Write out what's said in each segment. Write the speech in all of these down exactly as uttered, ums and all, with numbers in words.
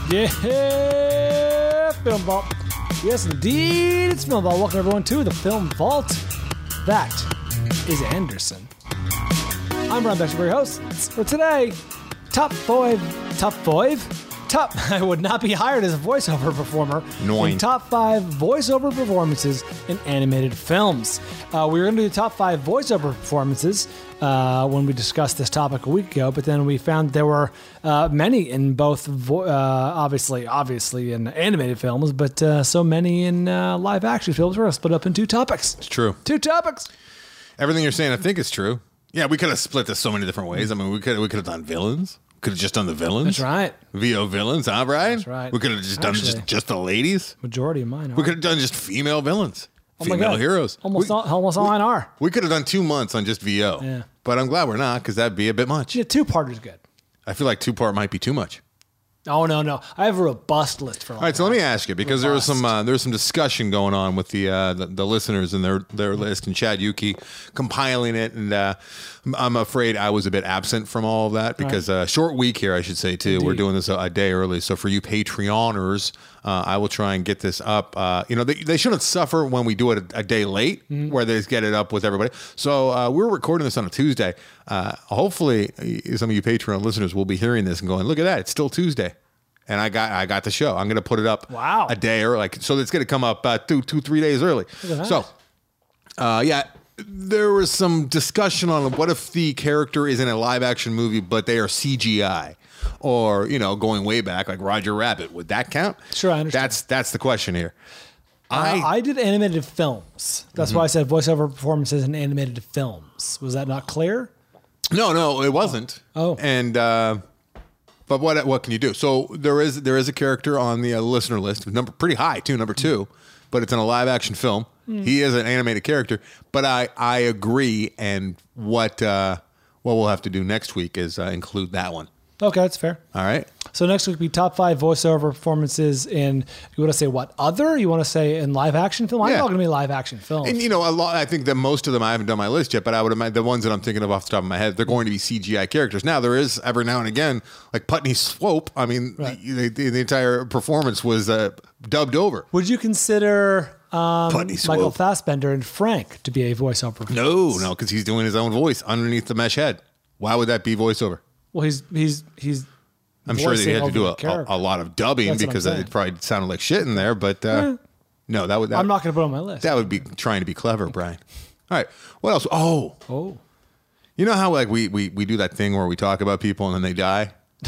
Yeah, Film Vault. Yes, indeed, it's Film Vault. Welcome, everyone, to the Film Vault. That is Anderson. I'm Ron Beckster, your host for today. Top five, top five, top. I would not be hired as a voiceover performer. Annoying. In top five voiceover performances in animated films. Uh, we were going to do the top five voiceover performances uh, when we discussed this topic a week ago, but then we found there were uh, many in both, vo- uh, obviously, obviously in animated films, but uh, so many in uh, live action films. We're going to split up in two topics. It's true. Two topics. Everything you're saying, I think, is true. Yeah, we could have split this so many different ways. I mean, we could we could have done villains. Could have just done the villains. That's right. V O villains, huh, Brian? That's right. We could have just Actually, done just, just the ladies. Majority of mine are. We could have done just female villains. Oh my female God. heroes. Almost we, all, almost all we, mine are. We could have done two months on just V O. Yeah. But I'm glad we're not, because that'd be a bit much. Yeah, two-part is good. I feel like two-part might be too much. Oh, no, no. I have a robust list for all All right, so let me ask you, because Robust. there was some uh, there was some discussion going on with the uh, the, the listeners and their their list, and Chad Yuki compiling it, and uh, I'm afraid I was a bit absent from all of that because uh, short week here, I should say too. Indeed. We're doing this a, a day early, so for you Patreoners, uh, I will try and get this up. Uh, you know, they, they shouldn't suffer when we do it a, a day late, Mm-hmm. where they get it up with everybody. So uh, we're recording this on a Tuesday. Uh, hopefully, uh, some of you Patreon listeners will be hearing this and going, "Look at that! It's still Tuesday." And I got I got the show. I'm going to put it up Wow. a day early. Like, so it's going to come up uh, two, two, three days early. Look at that. So, uh, yeah, there was some discussion on what if the character is in a live action movie, but they are C G I, or, you know, going way back like Roger Rabbit. Would that count? Sure, I understand. That's that's the question here. I, I I did animated films. That's Mm-hmm. why I said voiceover performances in animated films. Was that not clear? no, no, it wasn't. Oh. and uh, but what what can you do? So there is there is a character on the uh, listener list, number pretty high too, number two, but it's in a live action film. He is an animated character, but I I agree. And what uh, what we'll have to do next week is uh, include that one. Okay, that's fair. All right. So next week will be top five voiceover performances in, you want to say what, other? You want to say in live action film? I'm Yeah. not going to be live action films. And you know, a lot. I think that most of them I haven't done my list yet, but I would imagine the ones that I'm thinking of off the top of my head, they're going to be C G I characters. Now there is every now and again, like Putney Swope. I mean, Right. the, the, the entire performance was uh, dubbed over. Would you consider um, Putney Swope. Michael Fassbender and Frank to be a voiceover performance? No, no, because he's doing his own voice underneath the mesh head. Why would that be voiceover? Well, he's he's he's. I'm sure that he voicing had to do over a, the character. a, a lot of dubbing That's what I'm because saying. it probably sounded like shit in there. But uh, Eh. no, that would that, I'm not going to put it on my list. that would be trying to be clever, Brian. All right, what else? Oh, oh. you know how like we we we do that thing where we talk about people and then they die.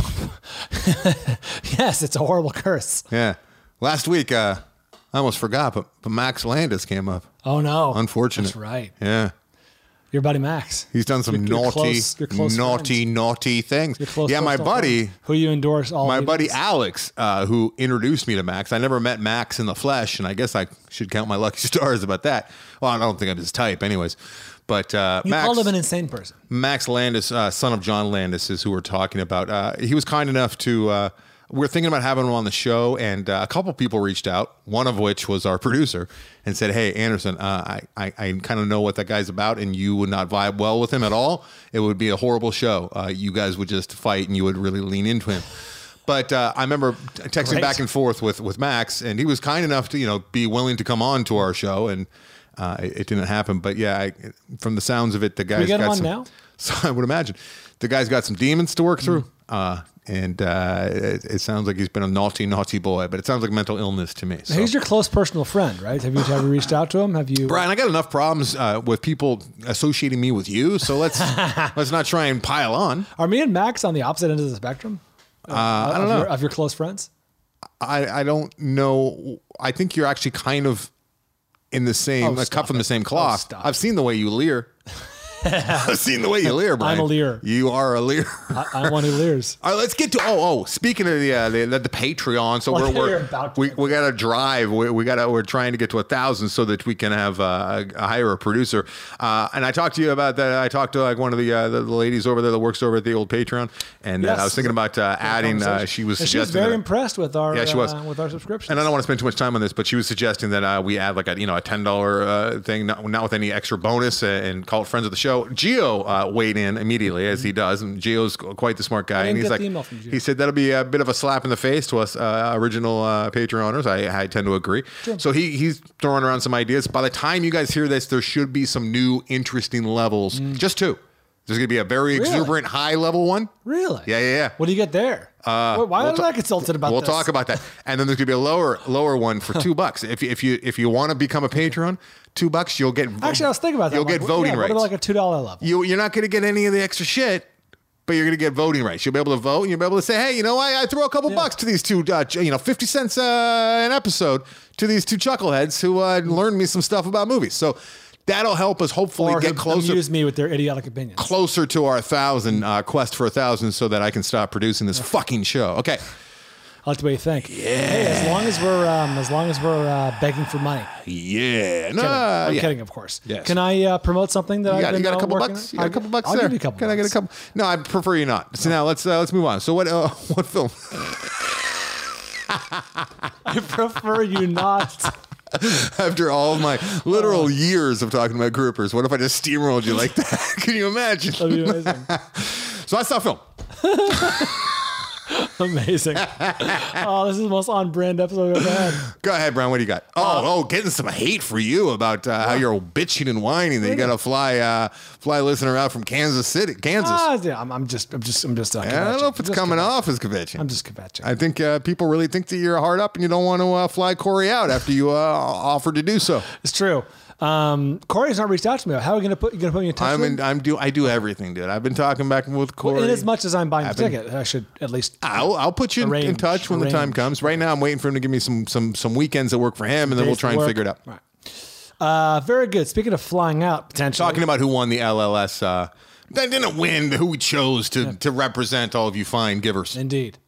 Yes, it's a horrible curse. Yeah, last week uh, I almost forgot, but, but Max Landis came up. Oh, no. Unfortunate. That's right. Yeah. Your buddy Max. He's done some Your- your naughty, close- your close naughty, friends. naughty things. Your close Yeah, my personal buddy, friends who you endorse all my meetings. buddy Alex, uh, who introduced me to Max. I never met Max in the flesh, and I guess I should count my lucky stars about that. Well, I don't think I'm his type, anyways. But uh, You Max, called him an insane person. Max Landis, uh, son of John Landis, is who we're talking about. Uh, he was kind enough to. Uh, we're thinking about having him on the show, and uh, a couple people reached out. One of which was our producer, and said, "Hey, Anderson, uh, I I, I kind of know what that guy's about, and you would not vibe well with him at all. It would be a horrible show. Uh, you guys would just fight, and you would really lean into him." But uh, I remember texting Great. back and forth with with Max, and he was kind enough to you know be willing to come on to our show, and uh, it, it didn't happen. But yeah, I, from the sounds of it, the guy's get him got on some. now? So I would imagine the guy's got some demons to work through, uh, and uh, it, it sounds like he's been a naughty, naughty boy. But it sounds like mental illness to me. So. He's your close personal friend, right? Have you have you reached out to him? Have you? Brian, I got enough problems uh, with people associating me with you, so let's let's not try and pile on. Are me and Max on the opposite end of the spectrum? Uh, I don't of know. Your, of your close friends? I, I don't know. I think you're actually kind of in the same, Oh, like, stop cut from it. the same Oh, cloth. stop I've seen the way you leer. I've seen the way you leer, Brian. I'm a leer. You are a leer. I, I'm one who leers. All right, let's get to oh oh. Speaking of the uh, the, the Patreon, so Well, we're, you're we're about to. we we got to drive. We, we got to we're trying to get to a thousand so that we can have uh, hire a producer. Uh, and I talked to you about that. I talked to like one of the uh, the ladies over there that works over at the old Patreon, and uh, Yes. I was thinking about uh, adding. Uh, she was And she was suggesting very that- impressed with our Yeah, she was. uh, with our subscriptions. And I don't want to spend too much time on this, but she was suggesting that uh, we add like a you know a ten dollar uh, thing, not, not with any extra bonus, uh, and call it friends of the show. So Gio uh, weighed in immediately, as he does, and Gio's quite the smart guy. I And didn't he's get like, the email from Gio. he said that'll be a bit of a slap in the face to us uh, original uh, Patreon owners. I, I tend to agree. Sure. So he he's throwing around some ideas. By the time you guys hear this, there should be some new interesting levels. Mm. Just two. There's going to be a very Really? exuberant high level one. Really? Yeah, yeah, yeah. What do you get there? Uh, Why why we'll was ta- I consulted about We'll this? talk about that, and then there's gonna be a lower lower one for two bucks. If you, if you if you want to become a Patreon, two bucks you'll get. Actually, I was thinking about that. You'll Like, get what- voting yeah, rights. What about like a two dollar level? You you're not gonna get any of the extra shit, but you're gonna get voting rights. You'll be able to vote, and you'll be able to say, hey, you know, I, I throw a couple Yeah. bucks to these two, uh, ch- you know, fifty cents uh, an episode to these two chuckleheads who uh, learned me some stuff about movies. So that'll help us hopefully Or get who closer. amuse me with their idiotic opinions. Closer to our thousand uh, quest for a thousand, so that I can stop producing this fucking show. Okay. I like the way you think. Yeah. Hey, as long as we're um, as long as we're uh, begging for money. Yeah. No. Kidding. I'm yeah. kidding, of course. Yes. Can I uh, promote something that You I've got, been you got a uh, couple working bucks. on? You got a couple bucks I'll there. give you a couple Can I get a bucks. couple? No, I prefer you not. So now let's uh, let's move on. So what uh, what film? I prefer you not. After all of my literal Oh. years of talking about groupers, what if I just steamrolled you like that? Can you imagine? That'd be amazing. So I saw a film. Amazing. Oh, this is the most on-brand episode I've ever had. Go ahead, Brown. What do you got? Oh, oh, getting some hate for you about uh, how you're bitching and whining that you got to fly, uh, fly listener out from Kansas City, Kansas. Ah, yeah, I'm, I'm just, I'm just, I'm just. Uh, I don't know if it's Just coming kvetching. off as kvetching. I'm just kvetching. I think uh, people really think that you're hard up and you don't want to uh, fly Corey out after you uh, offered to do so. It's true. Um, Corey's not reached out to me. How are we gonna put? You gonna put me in touch I'm with in, him? I'm do I do everything, dude. I've been talking back with Corey. In as much as I'm buying the I've been- ticket, I should at least. I'll, I'll put you in, in Arrange, touch when the time arrange. comes. Right now, I'm waiting for him to give me some some some weekends that work for him, and then we'll days try to and work. figure it out. Right. Uh, very good. Speaking of flying out, potentially. Talking about who won the L L S. Uh, that didn't win. Who we chose to to represent all of you fine givers. Indeed.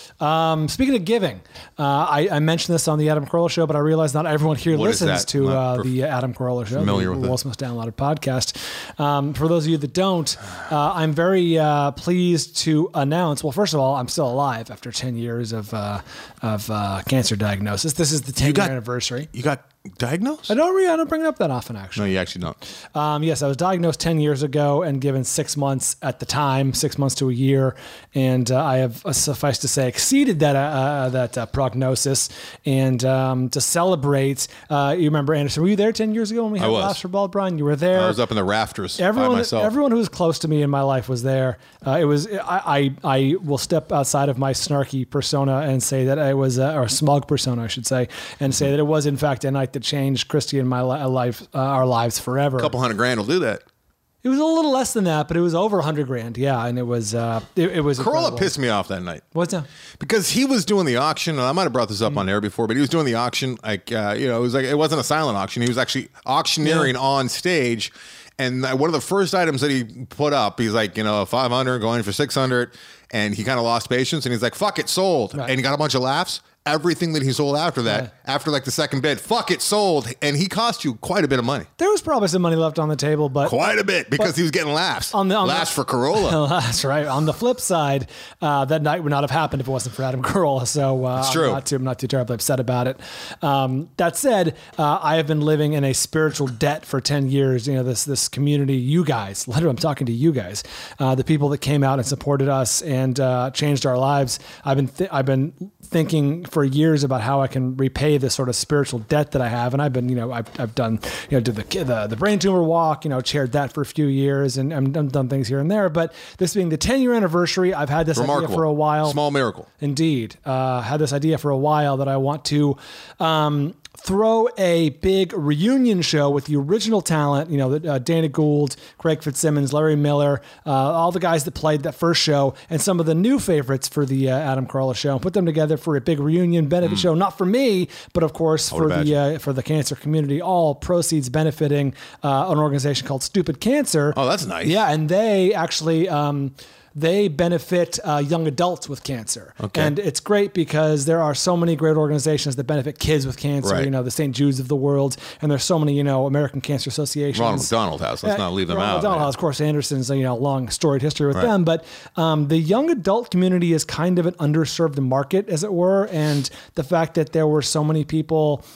Um, speaking of giving, uh, I, I mentioned this on the Adam Carolla show, but I realize not everyone here What is listens that? to Not uh, perf- the Adam Carolla show, familiar the with it. world's most downloaded podcast. Um, for those of you that don't, uh, I'm very uh, pleased to announce. Well, first of all, I'm still alive after ten years of uh, of uh, cancer diagnosis. This is the ten year got- anniversary. You got diagnosed? I don't, re- I don't bring it up that often, actually. No, you actually don't. Um, yes, I was diagnosed ten years ago and given six months at the time, six months to a year, and uh, I have, uh, suffice to say, exceeded that uh, uh, that uh, prognosis. And um, to celebrate, uh, you remember, Anderson, were you there ten years ago when we had I was. Laughs for Bald Brian? You were there. I was up in the rafters by Everyone, myself. everyone who was close to me in my life was there. Uh, it was I, I. I will step outside of my snarky persona and say that I was, uh, or smug persona, I should say, and say that it was in fact a night that changed Christy and my li- life, uh, our lives forever. A couple hundred grand will do that. It was a little less than that, but it was over a hundred grand. Yeah, and it was uh, it, it was. Corolla incredible. pissed me off that night. What's that? Because he was doing the auction, and I might have brought this up on air before, but he was doing the auction like uh, you know, it was like it wasn't a silent auction. He was actually auctioneering Yeah. on stage, and one of the first items that he put up, he's like, you know, five hundred going for six hundred, and he kind of lost patience, and he's like, "Fuck it, sold," Right. and he got a bunch of laughs. Everything that he sold after that, Yeah. after like the second bid, fuck it, sold, and he cost you quite a bit of money, There was probably some money left on the table, but quite a bit, because But- he was getting laughs. On the- on laughs the- for Corolla. that's right. On the flip side, uh, that night would not have happened if it wasn't for Adam Carolla. So uh, true. I'm not too I'm not too terribly upset about it. Um, that said, uh, I have been living in a spiritual debt for ten years. You know, this this community, you guys, literally, I'm talking to you guys, uh, the people that came out and supported us and uh, changed our lives. I've been th- I've been thinking for years about how I can repay this sort of spiritual debt that I have, and I've been, you know, I've, I've done, you know, did the, the the brain tumor walk, you know, chaired that for a few years, and I've done, done things here and there. But this being the ten year anniversary, I've had this Remarkable. idea for a while. Small miracle. Indeed, uh, had this idea for a while that I want to um, throw a big reunion show with the original talent. You know, uh, Dana Gould, Craig Fitzsimmons, Larry Miller, uh, all the guys that played that first show, and some of the new favorites for the uh, Adam Carolla show, and put them together for a big reunion benefit show. Not for me, but of course would for the imagine. uh, for the cancer community. All proceeds benefiting uh, an organization called Stupid Cancer. Oh, that's nice. Yeah, and they actually um, they benefit uh, young adults with cancer, Okay. and it's great because there are so many great organizations that benefit kids with cancer. Right. You know, the Saint Jude's of the world, and there's so many, you know, American Cancer Associations. Ronald McDonald House. Let's Yeah, not leave them Ronald out. McDonald man. House, of course, Anderson's, you know, long storied history with Right. them, but um, the young adult community is kind of an underserved market, as it were, and the fact that there were so many people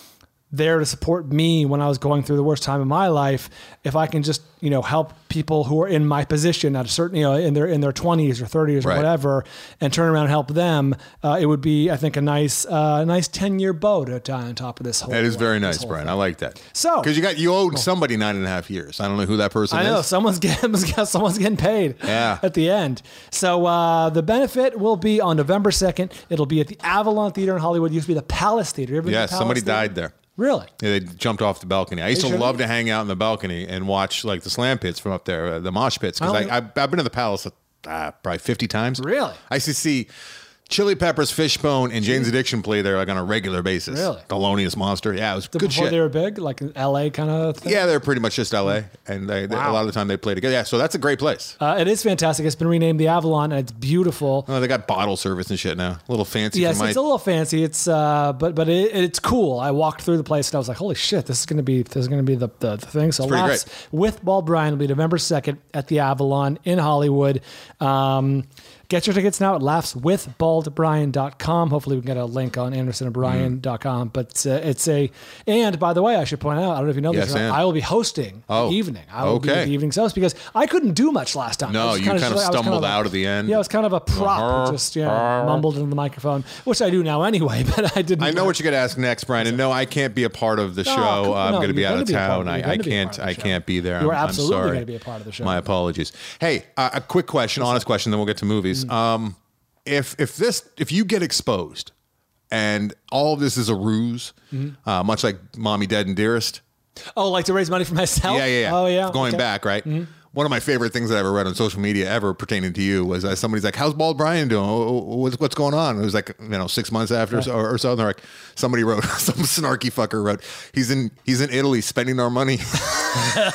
there to support me when I was going through the worst time of my life. If I can just, you know, help people who are in my position at a certain, you know, in their in their twenties or thirties or Right. whatever, and turn around and help them, uh, it would be, I think, a nice, uh, nice ten year bow to tie on top of this whole. That is very uh, this nice, whole Brian. thing. I like that. So- because you got you owed somebody nine and a half years. I don't know who that person I is. know someone's getting someone's getting paid Yeah. at the end. So uh, the benefit will be on November second. It'll be at the Avalon Theater in Hollywood. It used to be the Palace Theater. You ever been to Yeah, the Palace somebody Theater? died there. Really? Yeah, they jumped off the balcony. I used They to sure love did? to hang out in the balcony and watch like the slam pits from up there, uh, the mosh pits. Because I I, only- I've, I've been to the Palace uh, probably fifty times. Really? I used to see Chili Peppers, Fishbone, and Jane's Addiction play there like on a regular basis. Really? Thelonious Monster. Yeah, it was good Before shit. they were big, like an L A kind of thing? Yeah, they're pretty much just L A, and they, they- a Wow. lot of the time they play together. Yeah, so that's a great place. Uh, it is fantastic. It's been renamed the Avalon, and it's beautiful. Oh, they got bottle service and shit now. A little fancy. Yes, for my, it's a little fancy. It's uh, but but it, it's cool. I walked through the place and I was like, holy shit, this is gonna be this is gonna be the the, the thing. So pretty Laughs with Bald Brian will be November second at the Avalon in Hollywood. Um, get your tickets now at laughs with bald brian dot com. Hopefully we can get a link on anderson and brian dot com. But uh, it's a and by the way, I should point out, I don't know if you know Yes, this, or not, and. I will be hosting Oh, the evening. I will be okay. the evening's host because I couldn't do much last time. I No, was you kinda kind of just like- I was stumbled kind of out at the end. Yeah, it was kind of a prop. Uh-huh. Just yeah, mumbled into the microphone, which I do now anyway. But I didn't. I know what you're going to ask next, Brian. And no, I can't be a part of the No, show. come- I'm no, going to be you're out gonna of be a part town. of it. I, You're I gonna be a can't. part of the I show. can't be there. You are I'm, I'm absolutely sorry. gonna be a part of the show. My apologies. Hey, uh, a quick question, honest question, then we'll get to movies. Mm. Um, if if this if you get exposed, and all of this is a ruse, Mm-hmm. uh, much like Mommy Dead and Dearest. Oh, like to raise money for myself? Yeah, yeah, yeah. Oh, yeah. Going Okay. back, right? One of my favorite things that I ever read on social media ever pertaining to you was uh, somebody's like, "How's Bald Brian doing? Oh, oh, What's, what's going on?" It was like, you know, six months after so, or, or so. And they're like, somebody wrote, some snarky fucker wrote, "He's in he's in Italy spending our money." Well,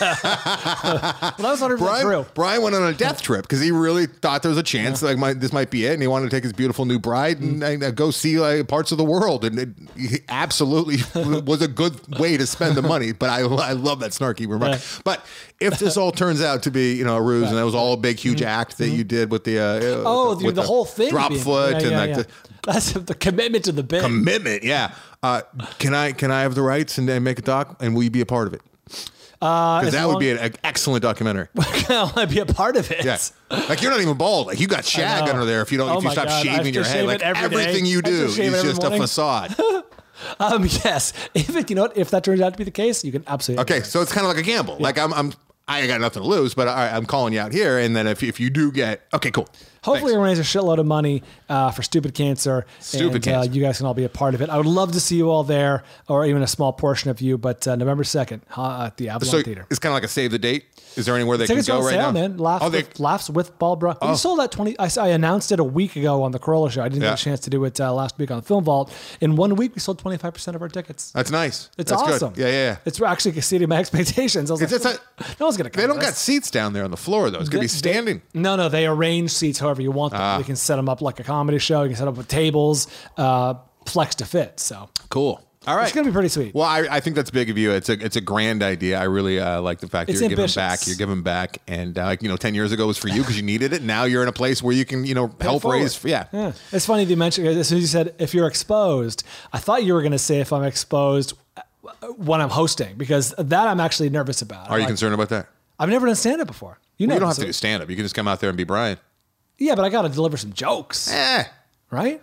that was one hundred percent Brian, true. Brian went on a death trip because he really thought there was a chance like my, this might be it, and he wanted to take his beautiful new bride and, and uh, go see like, parts of the world, and it he absolutely was a good way to spend the money. But I, I love that snarky remark. Yeah. But if this all turns out to be you know a ruse, and that was all a big huge act that you did with the uh, Oh, with the, with the whole thing. drop being- foot yeah, and yeah, like yeah. the That's the commitment to the bit. commitment, yeah. Uh, can I can I have the rights and, and make a doc, and will you be a part of it? Because as that would long- be an, an excellent documentary. I want to be a part of it. Yeah. Like you're not even bald. Like you got shag know. under there if you don't Oh if you my stop God. I have shaving to your shave head. it Like every day. everything you I have to do shave it is every just morning. a facade. Um, yes. If it, you know what? If that turns out to be the case, you can absolutely. Okay, so it's kind of like a gamble. Like I'm I'm I got nothing to lose, but all right, I'm calling you out here, and then if if you do get okay, cool. Hopefully, Thanks. we'll raise a shitload of money uh, for Stupid Cancer. Stupid and, Cancer. Uh, you guys can all be a part of it. I would love to see you all there, or even a small portion of you. But uh, November second uh, at the Avalon So Theater. it's kind of like a save the date. Is there anywhere they Tickets can are go on right sale, now? man. Laughs, oh, they, with, laughs with Bald Brian. We sold that twenty. I, I announced it a week ago on the Corolla Show. I didn't Yeah. get a chance to do it uh, last week on Film Vault. In one week, we sold twenty-five percent of our tickets. that's nice. It's that's awesome. Good. Yeah, yeah. yeah. It's actually exceeding my expectations. I was It's- like, it's no one's gonna come. They don't to got this. seats down there on the floor though. It's gonna be They- standing. they- no, no, they arrange seats however you want them. Ah. You can set them up like a comedy show. You can set up with tables, uh, flex to fit. So Cool. All right. it's gonna be pretty sweet. Well, I, I think that's big of you. It's a it's a grand idea. I really uh, like the fact that It's you're giving ambitious. back. You're giving back, and uh, you know, ten years ago was for you because you needed it. Now you're in a place where you can you know help forward. raise. Yeah. Yeah, it's funny that you mentioned as soon as you said if you're exposed. I thought you were going to say if I'm exposed when I'm hosting because that I'm actually nervous about. Are you Like, concerned about that? I've never done stand up before. You know, You don't have so- to do stand up. You can just come out there and be Brian. Yeah, but I got to deliver some jokes, Eh. right?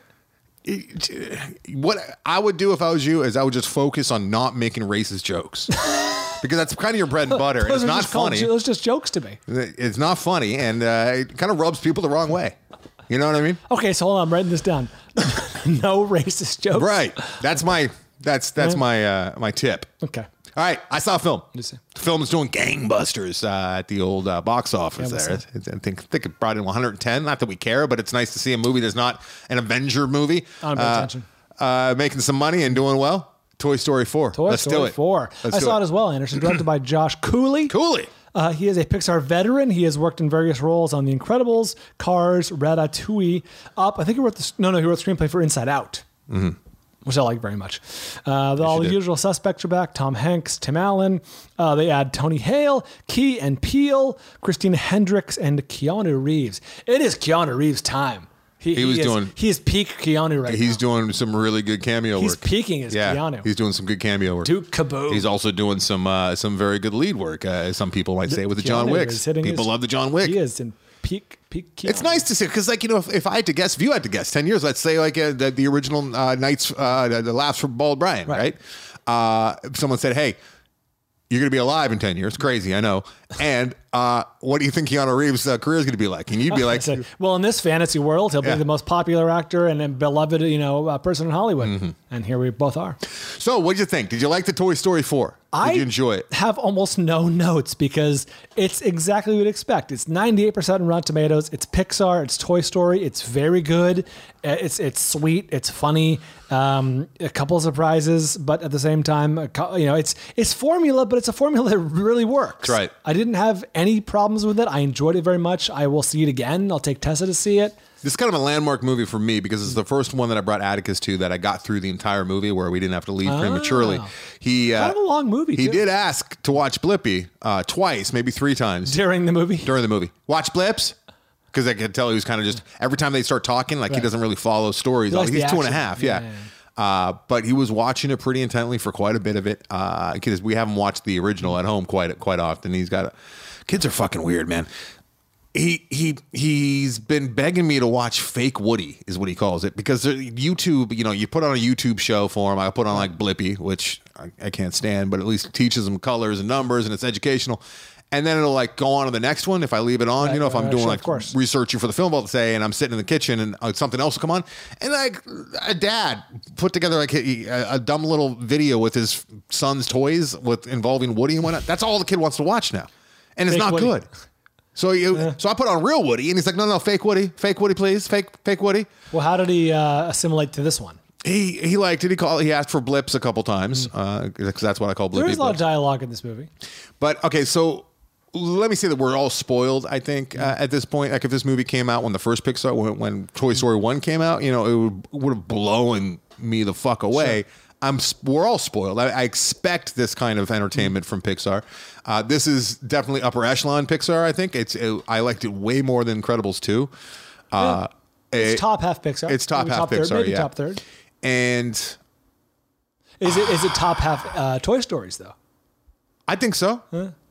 What I would do if I was you is I would just focus on not making racist jokes because that's kind of your bread and butter. and Those it's are not just called- funny. Those just jokes to me. It's not funny, and uh, it kind of rubs people the wrong way. You know what I mean? Okay, so hold on, I'm writing this down. No racist jokes. Right. That's my that's that's Yeah. my uh, my tip. Okay. All right, I saw a film. you see? The film is doing gangbusters uh, at the old uh, box office Yeah, what's there. that? It's- I think, I think it brought in one hundred ten. Not that we care, but it's nice to see a movie that's not an Avenger movie. I don't pay uh, attention. Uh, making some money and doing well. Toy Story four. Toy Let's Story do it. four. Let's I do saw it. it as well, Anderson. Directed by Josh Cooley. Cooley. Uh, he is a Pixar veteran. He has worked in various roles on The Incredibles, Cars, Ratatouille, Up. I think he wrote the no, no, he wrote the screenplay for Inside Out, mm-hmm. which I like very much. Uh, the, all you the did. usual suspects are back: Tom Hanks, Tim Allen. Uh, they add Tony Hale, Key and Peele, Christina Hendricks, and Keanu Reeves. It is Keanu Reeves' time. He, he he was is, doing. He's peak Keanu right He's now. doing some really good cameo He's work. peaking as yeah, Keanu. he's doing some good cameo work. Duke Kaboom. He's also doing some uh, some very good lead work. Uh, some people might say with the John Keanu Wicks. is hitting People his- love the John Wick. He is in peak peak Keanu. It's nice to see because, like, you know, if, if I had to guess, if you had to guess, ten years, let's say, like uh, the, the original uh, Knights, uh, the, the Laughs for Bald Brian, right? right? Uh, if someone said, "Hey, you're going to be alive in ten years," crazy, I know. And uh, what do you think Keanu Reeves' uh, career is going to be like? And you'd be like, said, well, in this fantasy world, he'll Yeah. be the most popular actor and, and beloved, you know, uh, person in Hollywood. Mm-hmm. And here we both are. "So, what did you think? Did you like the Toy Story four? Did I you enjoy it?" have almost no notes because it's exactly what you'd expect. It's ninety-eight percent on Rotten Tomatoes. It's Pixar. It's Toy Story. It's very good. Uh, It's it's sweet. It's funny. Um, a couple of surprises, but at the same time, a cou- you know, it's it's formula, but it's a formula that really works. That's right. I didn't have any problems with it. I enjoyed it very much. I will see it again. I'll take Tessa to see it. This is kind of a landmark movie for me because it's the first one that I brought Atticus to that I got through the entire movie where we didn't have to leave prematurely. He uh, Kind of a long movie, He too. did ask to watch Blippi uh, twice, maybe three times During the movie. during the movie. Watch Blips. Because I could tell he was kind of just every time they start talking, like he Right. doesn't really follow stories. He likes He's the two and a action. half, Yeah, yeah. yeah, Uh, but he was watching it pretty intently for quite a bit of it. Because we haven't watched the original at home quite quite often. He's got a, kids are fucking weird, man. He he he's been begging me to watch Fake Woody, is what he calls it, because there- YouTube, you know, you put on a YouTube show for him. I put on like Blippi, which I, I can't stand, but at least it teaches him colors and numbers and it's educational. And then it'll like go on to the next one if I leave it on. Right, you know, if I'm right, doing sure, like of course. researching for the film, let's say, and I'm sitting in the kitchen and uh, something else will come on, and like a dad put together like a, a dumb little video with his son's toys with involving Woody and whatnot. That's all the kid wants to watch now, and it's Fake not Woody. good. So you, so I put on real Woody, and he's like, "No, no, fake Woody, fake Woody, please, fake, fake Woody." Well, how did he uh, assimilate to this one? He he liked it. He called. He asked for blips a couple times because that's what I call blippy. There is a lot of blips. dialogue in this movie. But okay, so let me say that we're all spoiled. I think uh, at this point, like if this movie came out when the first Pixar, when, when Toy Story one came out, you know, it would would have blown me the fuck away. Sure. I'm we're all spoiled. I, I expect this kind of entertainment from Pixar. Uh, this is definitely upper echelon Pixar. I think it's. It, I liked it way more than Incredibles two. Uh, It's it- top half Pixar. It's top Maybe half third, Pixar. maybe yeah, top third. And Is it is it top half uh, Toy Stories though? I think so.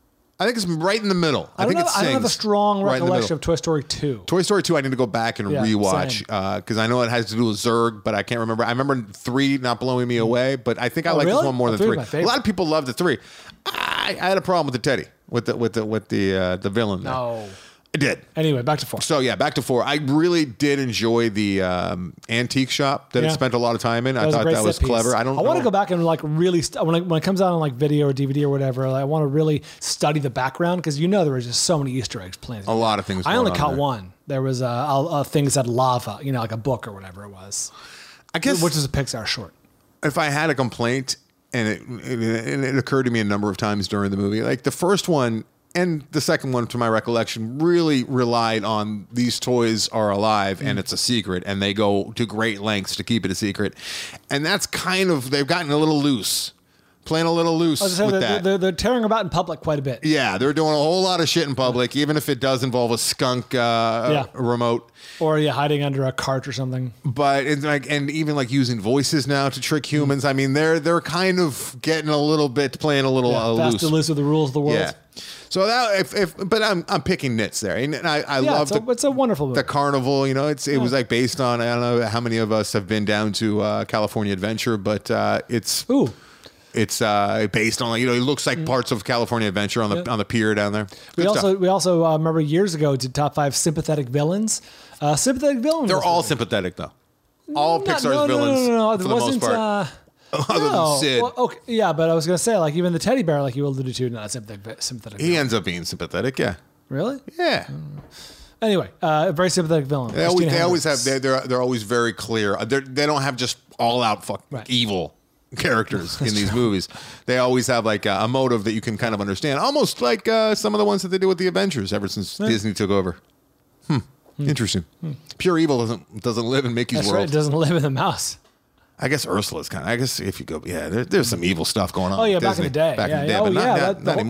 I think it's right in the middle. I, I don't, think know, it I don't have a sings strong right in the recollection middle. of Toy Story two. Toy Story two, I need to go back and Yeah, rewatch same. because I know it has to do with Zurg, but I can't remember. I remember three not blowing me away, but I think I Oh, like this really? one more Oh, than three is three. my A favorite. lot of people love the three. I, I had a problem with the Teddy, with the with the with the uh, the villain. there. No. I did. Anyway, back to four. So yeah, back to four. I really did enjoy the um, antique shop that Yeah. it spent a lot of time in. I was a thought great that was set piece. clever. I don't. I want to know. go back and like really st- when it, when it comes out on like video or D V D or whatever. Like, I want to really study the background because you know there was just so many Easter eggs planted. A lot of things. I going only on caught there. one. There was a, a, a thing that said lava, you know, like a book or whatever it was, I guess which is a Pixar short. if I had a complaint, and it, it, and it occurred to me a number of times during the movie, like the first one and the second one, to my recollection, really relied on these toys are alive and it's a secret, and they go to great lengths to keep it a secret. And that's kind of, they've gotten a little loose, playing a little loose I was with gonna say, they're, that. they're, they're tearing about in public quite a bit. Yeah, they're doing a whole lot of shit in public, even if it does involve a skunk uh, Yeah. remote. Or yeah, hiding under a cart or something. But it's like, and even like using voices now to trick humans. I mean, they're they're kind of getting a little bit, playing a little Yeah, uh, fast loose. and loose with the rules of the world. Yeah. So that if, if but I'm I'm picking nits there, and I I Yeah, love it's, a, the, it's a wonderful movie. the carnival. You know, it's it was like based on, I don't know how many of us have been down to uh, California Adventure, but uh, it's Ooh. it's uh, based on, you know, it looks like parts of California Adventure on the Yeah. on the pier down there. We Good also stuff. we also uh, remember years ago did top five sympathetic villains. Uh, sympathetic villains. They're all sympathetic though. All Not- Pixar's no, no, villains No, no, no, for It the wasn't, most part, Uh, other no. than Sid. Well, okay, yeah, but I was gonna say like even the teddy bear, like you alluded to, not sympathetic. sympathetic He villain. ends up being sympathetic. Yeah. Really? Yeah. Anyway, uh, a very sympathetic villain. They always, Christina they always have. Hendricks. They're, they're they're always very clear. They're, they don't have just all out fuck Right. evil characters in these movies. They always have like a, a motive that you can kind of understand, almost like uh, some of the ones that they do with the Avengers ever since Disney took over. Hmm. Interesting. Pure evil doesn't doesn't live in Mickey's That's world. right. It doesn't live in the mouse. I guess Ursula's kind of. I guess if you go, yeah, there, there's some evil stuff going on. Oh yeah, with back in Disney. the day. Back yeah, in the day, yeah. but oh, not, yeah, not, that- the not whole- anymore.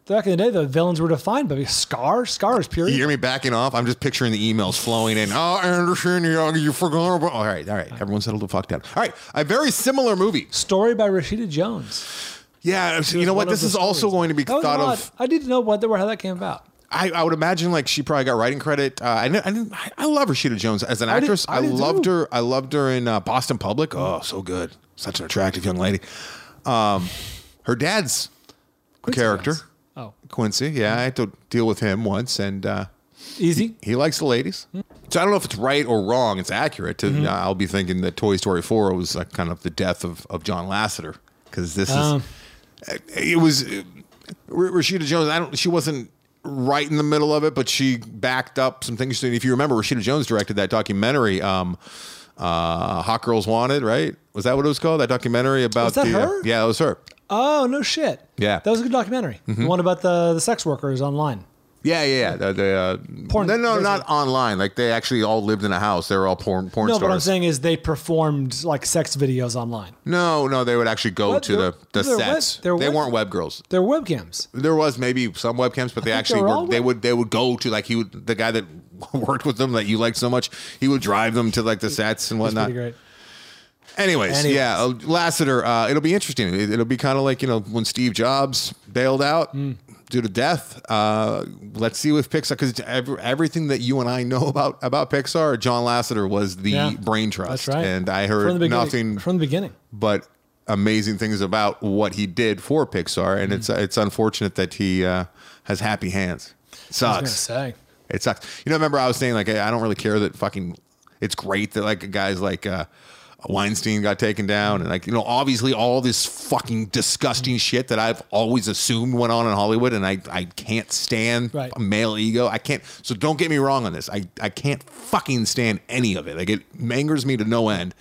back in the day, the villains were defined by Scar. Scar is pure. You hear me backing off? I'm just picturing the emails flowing in. Oh, Anderson, you, you forgot about. All right, all right. Everyone settle the fuck down. All right, a very similar movie. Story by Rashida Jones. Yeah, you know what? This is also going to be thought of. I need to know what, how that came about. I, I would imagine like she probably got writing credit. Uh, I, didn't, I, didn't, I love Rashida Jones as an actress. I, did, I, I loved too. her. I loved her in uh, Boston Public. Oh, so good. Such an attractive young lady. Um, her dad's Quincy character. Guys. Oh, Quincy. Yeah, I had to deal with him once, and uh, easy. He, he likes the ladies. Mm-hmm. So I don't know if it's right or wrong. It's accurate. To, mm-hmm. uh, I'll be thinking that Toy Story four was like kind of the death of, of John Lasseter because this um. is. It was uh, Rashida Jones. I don't. She wasn't right in the middle of it, but she backed up some things. If you remember, Rashida Jones directed that documentary, um, uh, Hot Girls Wanted, right? Was that what it was called? That documentary about was that the, her? Uh, yeah, that was her. Oh, no shit. Yeah. That was a good documentary. Mm-hmm. The one about the, the sex workers online. Yeah, yeah, yeah. The, the, uh, porn. No, no, not online. Like they actually all lived in a house. They were all porn porn no, stars. No, what I'm saying is they performed like sex videos online. No, no, they would actually go what? to they're, the, the sets. Web, they web, weren't web girls. They're webcams. There was maybe some webcams, but they actually were. They would they would go to like he would the guy that worked with them that you liked so much. He would drive them to like the sets and whatnot. That's pretty great. Anyways, Anyways, yeah, uh, Lasseter. Uh, it'll be interesting. It, it'll be kind of like you know when Steve Jobs bailed out. Mm. Due to death, uh, let's see with Pixar because every, everything that you and I know about about Pixar, John Lasseter was the yeah, brain trust. That's right. And I heard from nothing from the beginning, but amazing things about what he did for Pixar. And mm. it's it's unfortunate that he uh, has happy hands. It sucks. I was gonna say it sucks. You know, remember I was saying like I don't really care that fucking. It's great that like guys like. Uh, Weinstein got taken down, and like you know, obviously all this fucking disgusting shit that I've always assumed went on in Hollywood, and I I can't stand right. male ego. I can't. So don't get me wrong on this. I I can't fucking stand any of it. Like it angers me to no end.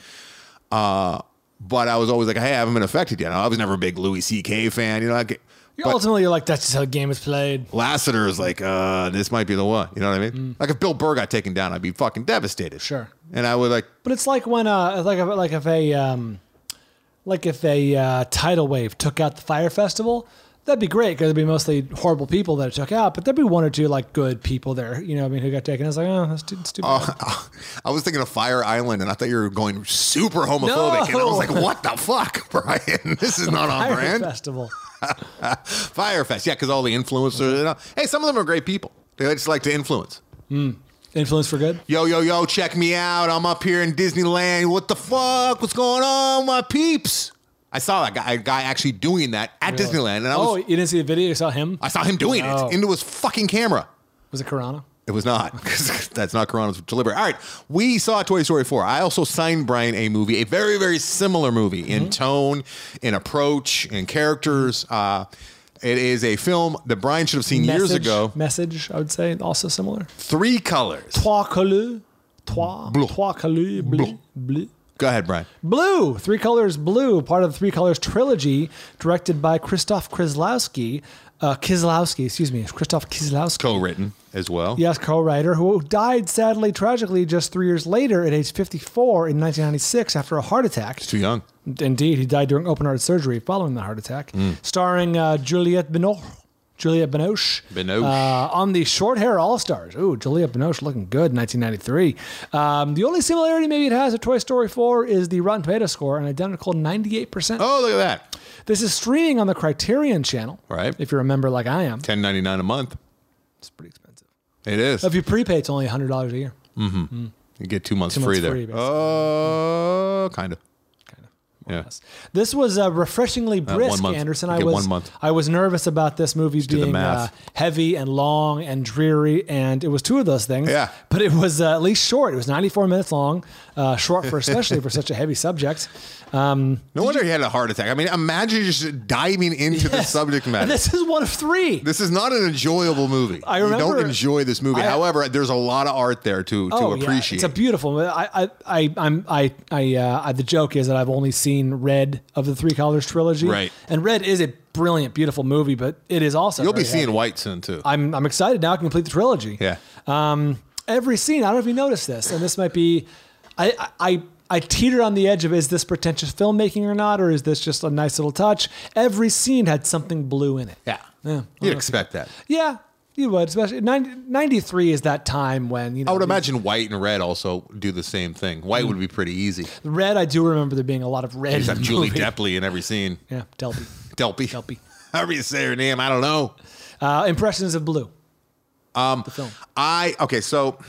Uh, but I was always like, hey, I haven't been affected yet. I was never a big Louis C K fan. You know, like. You're ultimately, you're like, that's just how the game is played. Lasseter is like, uh, this might be the one. You know what I mean? Mm. Like if Bill Burr got taken down, I'd be fucking devastated. Sure. And I would like. But it's like when, uh, like, if, like if a, um, like if a uh, tidal wave took out the Fire Festival, that'd be great because it'd be mostly horrible people that it took out. But there'd be one or two like good people there. You know, what I mean, who got taken? I was like, oh, that's too, that's too bad. Uh, I was thinking of Fire Island, and I thought you were going super homophobic, no! And I was like, what the fuck, Brian? This is not on Fire brand. Festival. Firefest, yeah, because all the influencers. You know, hey, some of them are great people. They just like to influence. Mm. Influence for good. Yo, yo, yo! Check me out. I'm up here in Disneyland. What the fuck? What's going on, my peeps? I saw that guy, a guy actually doing that at really? Disneyland, and I oh, was. You didn't see the video? You saw him? I saw him doing oh. it into his fucking camera. Was it Corona? It was not, because that's not Corona's deliberate. All right, we saw Toy Story four. I also signed Brian a movie, a very, very similar movie mm-hmm. in tone, in approach, in characters. Uh, it is a film that Brian should have seen message, years ago. Message, I would say, also similar. Three colors. Trois couleurs. Trois. Blue. Trois couleurs. Bleu. Bleu. Go ahead, Brian. Blue. Three Colors Blue, part of the Three Colors trilogy, directed by Krzysztof Kieslowski. Uh, Kieslowski, excuse me, Krzysztof Kieslowski. Co-written as well. Yes, co-writer, who died sadly, tragically, just three years later at age fifty-four in nineteen ninety-six after a heart attack. He's too young. Indeed, he died during open-heart surgery following the heart attack. Mm. Starring uh, Juliette Binoche. Juliette Binoche. Binoche. Uh, on the Short Hair All-Stars. Ooh, Juliette Binoche looking good in nineteen ninety-three. Um, the only similarity maybe it has to Toy Story four is the Rotten Tomato score, an identical ninety-eight percent. Oh, look at that. This is streaming on the Criterion channel. Right. If you're a member like I am. ten ninety-nine a month. It's pretty expensive. It is. If you prepay, it's only one hundred dollars a year. Mm-hmm. Mm. You get two months two free months there. Free, Oh, uh, kind of. Yeah. This was uh, refreshingly brisk, uh, Anderson. I was one month. I was nervous about this movie Just being uh, heavy and long and dreary, and it was two of those things. Yeah. But it was uh, at least short. It was ninety-four minutes long, uh, short for especially for such a heavy subject. Um, no wonder you, he had a heart attack. I mean, imagine just diving into yes. the subject matter. And this is one of three. This is not an enjoyable movie. I remember, you don't enjoy this movie. I, However, there's a lot of art there to, to oh, appreciate. Yeah. It's a beautiful. I I I I'm I I, uh, I the joke is that I've only seen Red of the Three Colors trilogy. Right. And Red is a brilliant, beautiful movie, but it is also you'll be heavy. seeing White soon too. I'm I'm excited now to complete the trilogy. Yeah. Um, every scene. I don't know if you noticed this, and this might be. I I. I I teetered on the edge of is this pretentious filmmaking or not, or is this just a nice little touch? Every scene had something blue in it. Yeah. Yeah, You'd expect that. Yeah, you would. Especially ninety, ninety-three is that time when you know. I would the- imagine white and red also do the same thing. White would be pretty easy. Red. I do remember there being a lot of red. You just in have the Julie movie. Depley in every scene. Yeah, Delpy. Delpy. Delpy. However you say her name, I don't know. Uh, impressions of Blue. Um, the film. I okay, so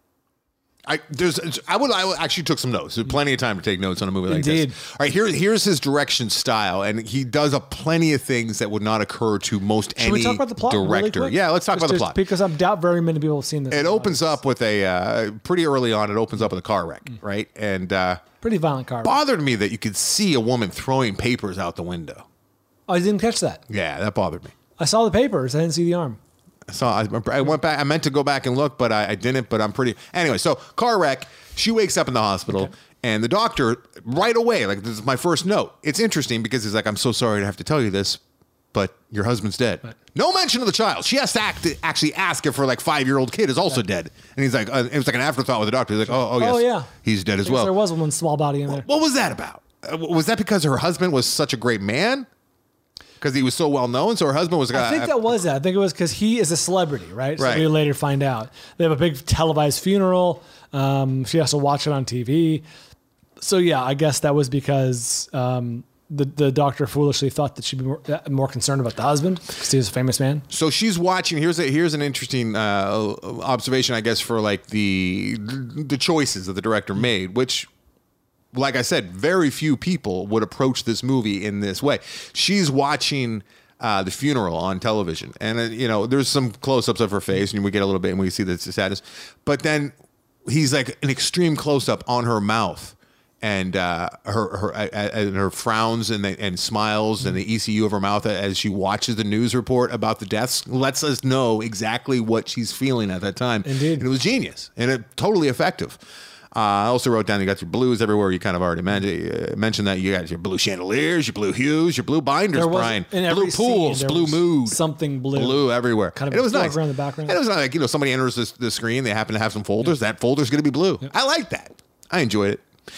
I there's I would I actually took some notes. There's plenty of time to take notes on a movie like Indeed. this. All right, here here's his direction style, and he does a plenty of things that would not occur to most Should any we talk about the plot really director. quick? Yeah, let's talk Just- about the just plot. because I doubt very many people have seen this. It opens up with a uh, pretty early on. It opens up with a car wreck, right? And uh, Pretty violent car. bothered me that you could see a woman throwing papers out the window. Oh, I didn't catch that. Yeah, that bothered me. I saw the papers. I didn't see the arm. So I, I went back. I meant to go back and look, but I, I didn't. But I'm pretty. Anyway, so car wreck. She wakes up in the hospital, Okay. and the doctor right away. Like, this is my first note. It's interesting because he's like, "I'm so sorry to have to tell you this, but your husband's dead." Right. No mention of the child. She has to act, actually ask if her like five year old kid is also dead. And he's like, uh, it was like an afterthought with the doctor. He's like, "Oh, oh yes, Oh, yeah. he's dead as I guess well." there was one small body in there. What was that about? Uh, Was that because her husband was such a great man? Because he was so well known, so her husband was. I think that was that. I think it was because he is a celebrity, right? So Right. we later find out they have a big televised funeral. Um, she has to watch it on T V. So yeah, I guess that was because um, the the doctor foolishly thought that she'd be more, uh, more concerned about the husband because he was a famous man. So she's watching. Here's a here's an interesting uh, observation, I guess, for like the the choices that the director made, which, like I said, very few people would approach this movie in this way. She's watching uh, the funeral on television, and uh, you know, there's some close-ups of her face, and we get a little bit, and we see the sadness. But then he's like an extreme close-up on her mouth. And uh, her her uh, and her frowns and the, and smiles and the E C U of her mouth as she watches the news report about the deaths lets us know exactly what she's feeling at that time. Indeed. And it was genius and it totally effective. Uh, I also wrote down you got your blues everywhere. You kind of already mentioned, uh, mentioned that you got your blue chandeliers, your blue hues, your blue binders, There was- Brian, in every blue pools, scene, there blue was mood, something blue. blue everywhere. Kind of and it was a nice. around the background. And it was not like, you know, somebody enters this, the screen, they happen to have some folders. That folder's going to be blue. I like that. I enjoyed it.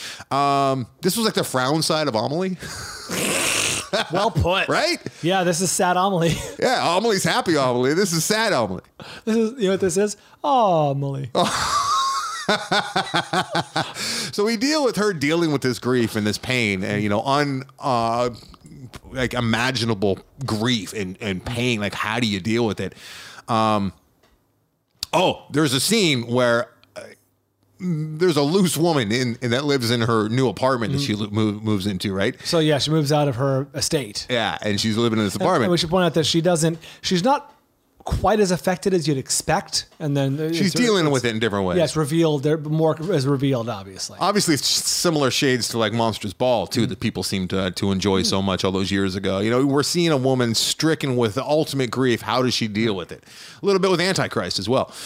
Um, this was like the frown side of Amelie, Well put. right? Yeah, this is sad Amelie. Yeah, Amelie's happy Amelie. This is sad Amelie. This is you know what this is? Oh, Amelie. So we deal with her dealing with this grief and this pain and, you know, un, uh, like imaginable grief and, and pain. Like, how do you deal with it? Um, oh, there's a scene where uh, there's a loose woman in, in that lives in her new apartment that she lo- move, moves into, right? So yeah, she moves out of her estate. Yeah, and she's living in this And apartment. we should point out that she doesn't. She's not quite as affected as you'd expect. And then uh, She's it's- dealing it's- with it in different ways. Yeah, it's revealed. There more is revealed, obviously. Obviously, it's similar shades to like Monsters Ball too, that people seem to to enjoy so much all those years ago. You know, we're seeing a woman stricken with the ultimate grief. How does she deal with it? A little bit with Antichrist as well.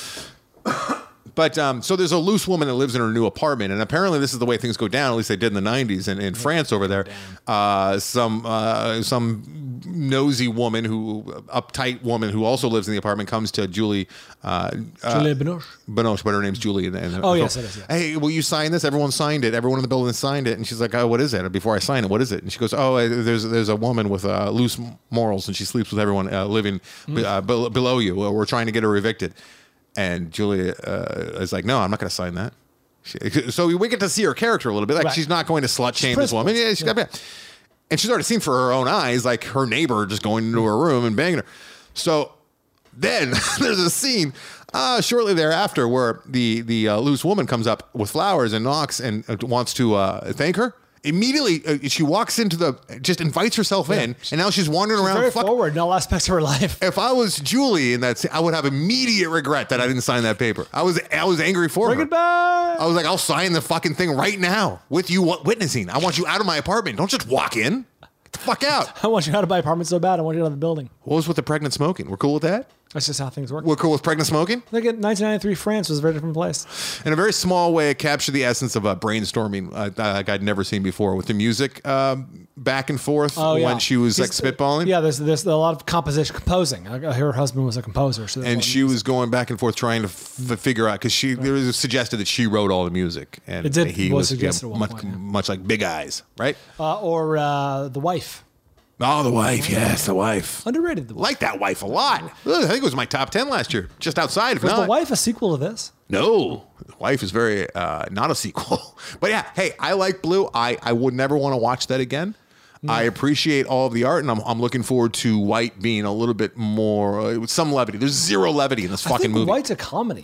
But um, so there's a loose woman that lives in her new apartment, and apparently this is the way things go down. At least they did in the nineties, and in France over there, uh, some uh, some nosy woman who uptight woman who also lives in the apartment comes to Julie. Uh, Julie Binoche. Binoche, but her name's Julie. And, and Oh, yes, it is, yes. Hey, will you sign this? Everyone signed it. Everyone in the building signed it. And she's like, oh, what is it? And before I sign it, what is it? And she goes, oh, uh, there's there's a woman with uh, loose morals, and she sleeps with everyone uh, living Mm. uh, be- below you. We're trying to get her evicted. And Julia uh, is like, no, I'm not going to sign that. She, so we get to see her character a little bit. Like, Right. she's not going to slut shame this principled. woman. Yeah, she's got. And she's already seen for her own eyes, like her neighbor just going into her room and banging her. So then there's a scene uh, shortly thereafter where the the uh, loose woman comes up with flowers and knocks and uh, wants to uh, thank her. Immediately, uh, she walks into the, just invites herself in, and now she's wandering around. Very fuck- forward in all aspects of her life. if I was Julie in that, scene, I would have immediate regret that I didn't sign that paper. I was I was angry for Bring her. it back. I was like, I'll sign the fucking thing right now with you witnessing. I want you out of my apartment. Don't just walk in. Get the fuck out. I want you out of my apartment so bad. I want you out of the building. What was with the pregnant smoking? We're cool with that? That's just how things work. We're cool with pregnant smoking? Look at nineteen ninety-three France was a very different place. In a very small way, it captured the essence of uh, brainstorming uh, like I'd never seen before with the music um, back and forth Oh, yeah. when she was like He's- spitballing. Yeah, there's there's a lot of composition, composing. Uh, Her husband was a composer, so there's a lot And of she was going back and forth trying to f- figure out because she there was suggested that she wrote all the music, and It did- he was was suggested yeah, at one much, point, yeah. much like Big Eyes, right? Uh, or uh, the wife. Oh, the wife. Yes, the wife. Underrated. The wife. Like that wife a lot. I think it was my top ten last year. Just outside. If Was not. The Wife a sequel to this? No. The Wife is very, uh, not a sequel. But yeah, hey, I like Blue. I, I would never want to watch that again. Mm. I appreciate all of the art, and I'm, I'm looking forward to White being a little bit more, uh, with some levity. There's zero levity in this I fucking think movie. White's a comedy.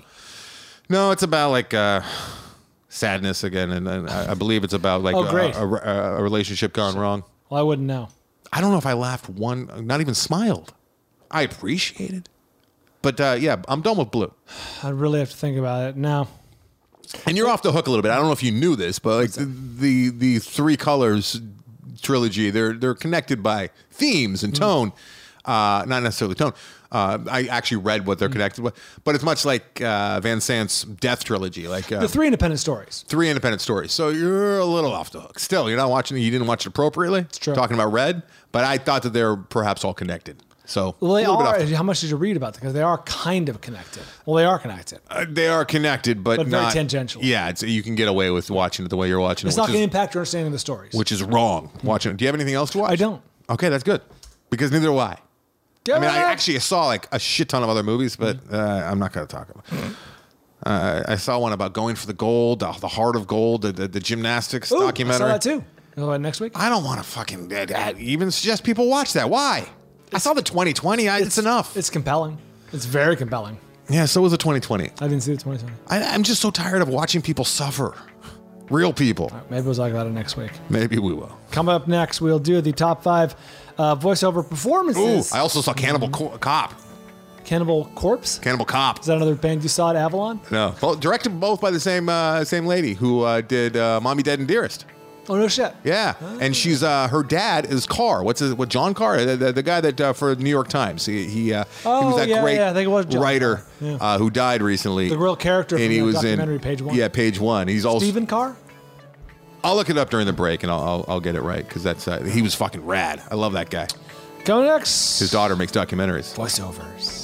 No, it's about like uh, sadness again, and, and I, I believe it's about like Oh, great. a, a, a relationship gone wrong. Well, I wouldn't know. I don't know if I laughed one, not even smiled. I appreciated. But uh, yeah, I'm done with Blue. I'd really have to think about it. No. And you're off the hook a little bit. I don't know if you knew this, but like the, the the Three Colors trilogy, they're they're connected by themes and tone, mm. uh, not necessarily tone. Uh, I actually read what they're mm. connected with, but it's much like uh, Van Sant's Death trilogy, like uh, the three independent stories. Three independent stories. So you're a little off the hook. Still, you're not watching. You didn't watch it appropriately. It's true. Talking about Red, but I thought that they're perhaps all connected. So well, they a little bit are. off the- How much did you read about them? Because they are kind of connected. Well, they are connected. Uh, they are connected, but, But very not tangential. Yeah, it's, you can get away with watching it the way you're watching It's it. not which going to is- impact your understanding of the stories. Which is wrong. Watching it. Do you have anything else to watch? I don't. Okay, that's good. Because neither do I. I mean, I Yeah. actually saw like a shit ton of other movies, but uh, I'm not going to talk about it. Uh, I saw one about going for the gold, the, the heart of gold, the, the, the gymnastics Ooh, documentary. I saw that too. Go ahead next week. I don't want to fucking uh, uh, even suggest people watch that. Why? I saw the twenty twenty. I, it's, enough. It's compelling. It's very compelling. Yeah, so was the twenty twenty. I didn't see the twenty twenty. I, I'm just so tired of watching people suffer. Real people. All right, maybe we'll talk about it next week. Maybe we will. Coming up next, we'll do the top five uh, voiceover performances. Ooh, I also saw Cannibal Co- Cop. Cannibal Corpse? Cannibal Cop. Is that another band you saw at Avalon? No, both, directed both by the same uh, same lady who uh, did uh, Mommy, Dead, and Dearest. Oh, no shit. Yeah, oh. and she's uh, her dad is Carr. What's his, what John Carr, the, the, the guy that uh, for New York Times. He he, uh, oh, he was that yeah, great yeah, I think it was John writer yeah. uh, who died recently. The real character and from he the was documentary, in, Page One. Yeah, Page One. He's also Stephen Carr. I'll look it up during the break and I'll I'll, I'll get it right because that's uh, he was fucking rad. I love that guy. Coming next, His daughter makes documentaries. Voiceovers.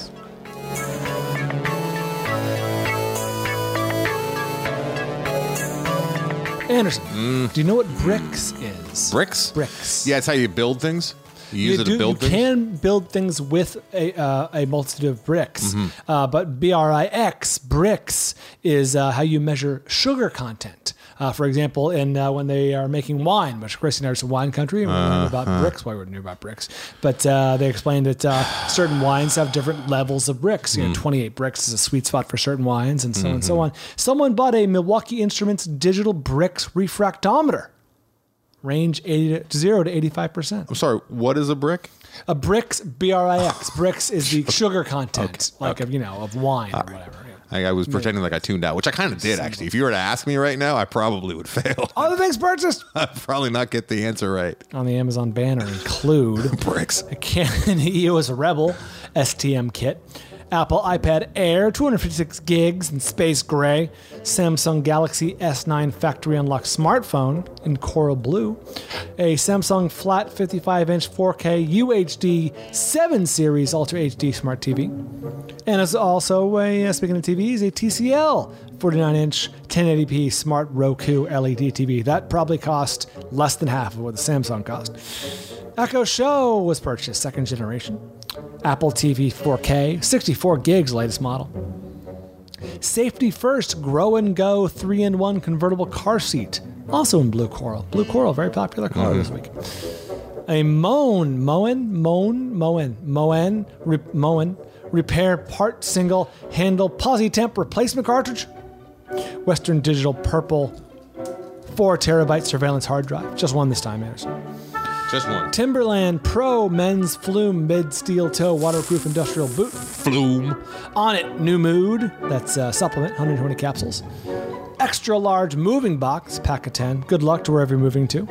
Anderson, mm. do you know what bricks is? Bricks? Bricks. Yeah, it's how you build things. You use you it do, to build you things. can build things with a, uh, a multitude of bricks, Mm-hmm. uh, but B R I X, bricks, is uh, how you measure sugar content. Uh, for example, in uh, when they are making wine, which Chris and I are some wine country, and we learned about Uh-huh. bricks. Why we knew about bricks, but uh, they explained that uh, certain wines have different levels of bricks. You know, Mm. twenty-eight bricks is a sweet spot for certain wines, and so on and so Mm-hmm. on. Someone bought a Milwaukee Instruments digital bricks refractometer, range eighty to, zero to eighty-five percent. I'm sorry, what is a brick? A bricks, B R I X. Bricks is the sugar content, Okay, like okay. of you know of wine or whatever. Yeah. I, I was pretending like I tuned out, which I kind of did actually. If you were to ask me right now, I probably would fail. Other things purchased I'd probably not get the answer right. on the Amazon banner include Bricks. a Canon E O S Rebel S T M kit, Apple iPad Air two hundred fifty-six gigs in space gray, Samsung Galaxy S nine factory unlocked smartphone in coral blue, a Samsung flat fifty-five inch four K U H D seven series Ultra H D smart T V, and it's also a, uh, speaking of T Vs, a T C L forty-nine inch ten eighty p smart Roku L E D T V. That probably cost less than half of what the Samsung cost. Echo Show was purchased, second generation. Apple T V four K, sixty-four gigs, latest model. Safety First Grow and Go three in one convertible car seat, also in blue coral. Blue coral, very popular color this week. A Moen, Moen, Moen, Moen, Moen, Re, Moen, repair part single handle PosiTemp replacement cartridge. Western Digital purple four terabyte surveillance hard drive. Just one this time, Anderson. Just one. Timberland Pro men's flume mid steel toe waterproof industrial boot. Flume. On it, new mood. That's a supplement, one hundred twenty capsules. Extra large moving box, pack of ten. Good luck to wherever you're moving to.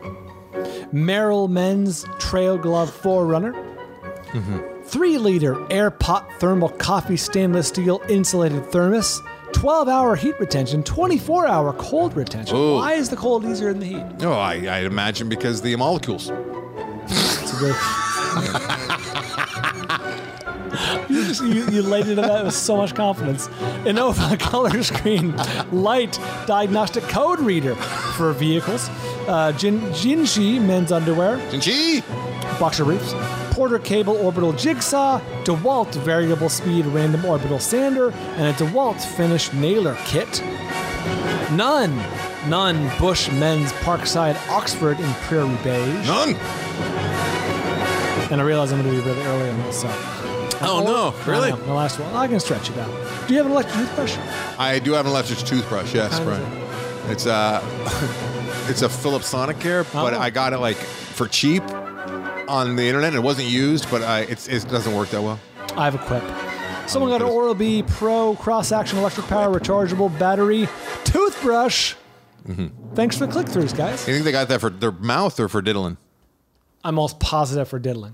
Merrill men's trail glove forerunner. Mm-hmm. Three liter air pot thermal coffee stainless steel insulated thermos. twelve hour heat retention, twenty-four hour cold retention. Ooh. Why is the cold easier than the heat? Oh, I, I imagine because the molecules. It's a good. you, just, you, you laid into that with so much confidence. Innova color screen, light diagnostic code reader for vehicles. uh, Jin, Jinshi men's underwear, Jinchi! boxer briefs, Porter Cable orbital jigsaw, DeWalt variable speed random orbital sander, and a DeWalt finish nailer kit. None, none Bush men's Parkside Oxford in Prairie Beige. None! And I realize I'm going to be really early on this, so. Oh, no. Really? I know, the last one. I can stretch it out. Do you have an electric toothbrush? I do have an electric toothbrush, yes, Kind of Brian. It's uh, it's a Philips Sonicare, but Oh. I got it like for cheap on the internet. It wasn't used, but I, it's, it doesn't work that well. I have a quip. Someone got an Oral-B Pro cross-action electric power rechargeable battery toothbrush. Mm-hmm. Thanks for the click-throughs, guys. You think they got that for their mouth or for diddling? I'm almost positive for diddling.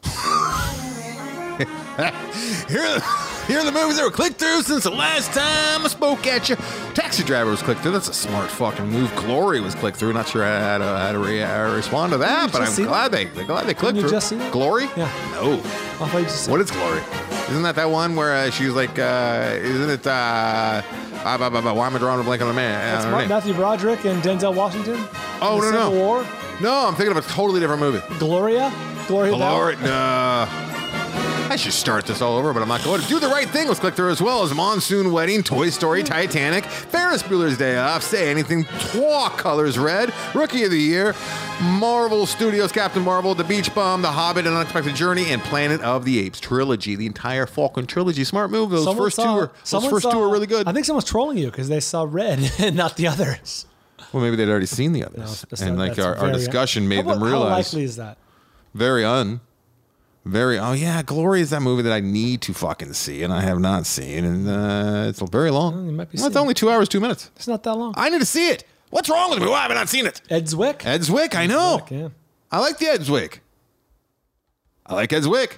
Here, are the, here are the movies that were clicked through since the last time I spoke at you. Taxi Driver was clicked through. That's a smart fucking move. Glory was clicked through. Not sure how to, how to re- uh, respond to that, Didn't you but I'm just see glad they, they're glad they clicked Didn't you through. just see that? Glory? Yeah. No. I thought you just said What is Glory? Isn't that that one where uh, she's like, uh, isn't it, uh, uh, blah, blah, blah, why am I drawing a blank on the man? That's on her Ma- name? Matthew Broderick and Denzel Washington. Oh, in the no, no. Civil War. No, I'm thinking of a totally different movie. Gloria. Gloria. Glory? Bell. No. I should start this all over, but I'm not going to. Do the Right Thing was clicked through as well as Monsoon Wedding, Toy Story, Titanic, Ferris Bueller's Day Off, Say Anything, Trois Colors Red, Rookie of the Year, Marvel Studios, Captain Marvel, The Beach Bum, The Hobbit, An Unexpected Journey, and Planet of the Apes trilogy. The entire Falcon trilogy. Smart move. Those Someone first saw- two were those someone first two saw- were really good. I think someone's trolling you because they saw Red and not the others. Well, maybe they'd already seen the others, No, that's and not- like that's our, our very- discussion made how, them How realize. likely is that? Very un. Very, oh yeah, Glory is that movie that I need to fucking see, and I have not seen, and uh, it's very long. Well, you might be Well, it's seeing only two hours, two minutes. It's not that long. I need to see it. What's wrong with me? Why have I not seen it? Ed Zwick. Ed Zwick, I know. Zwick, yeah. I like the Ed Zwick. I like Ed Zwick.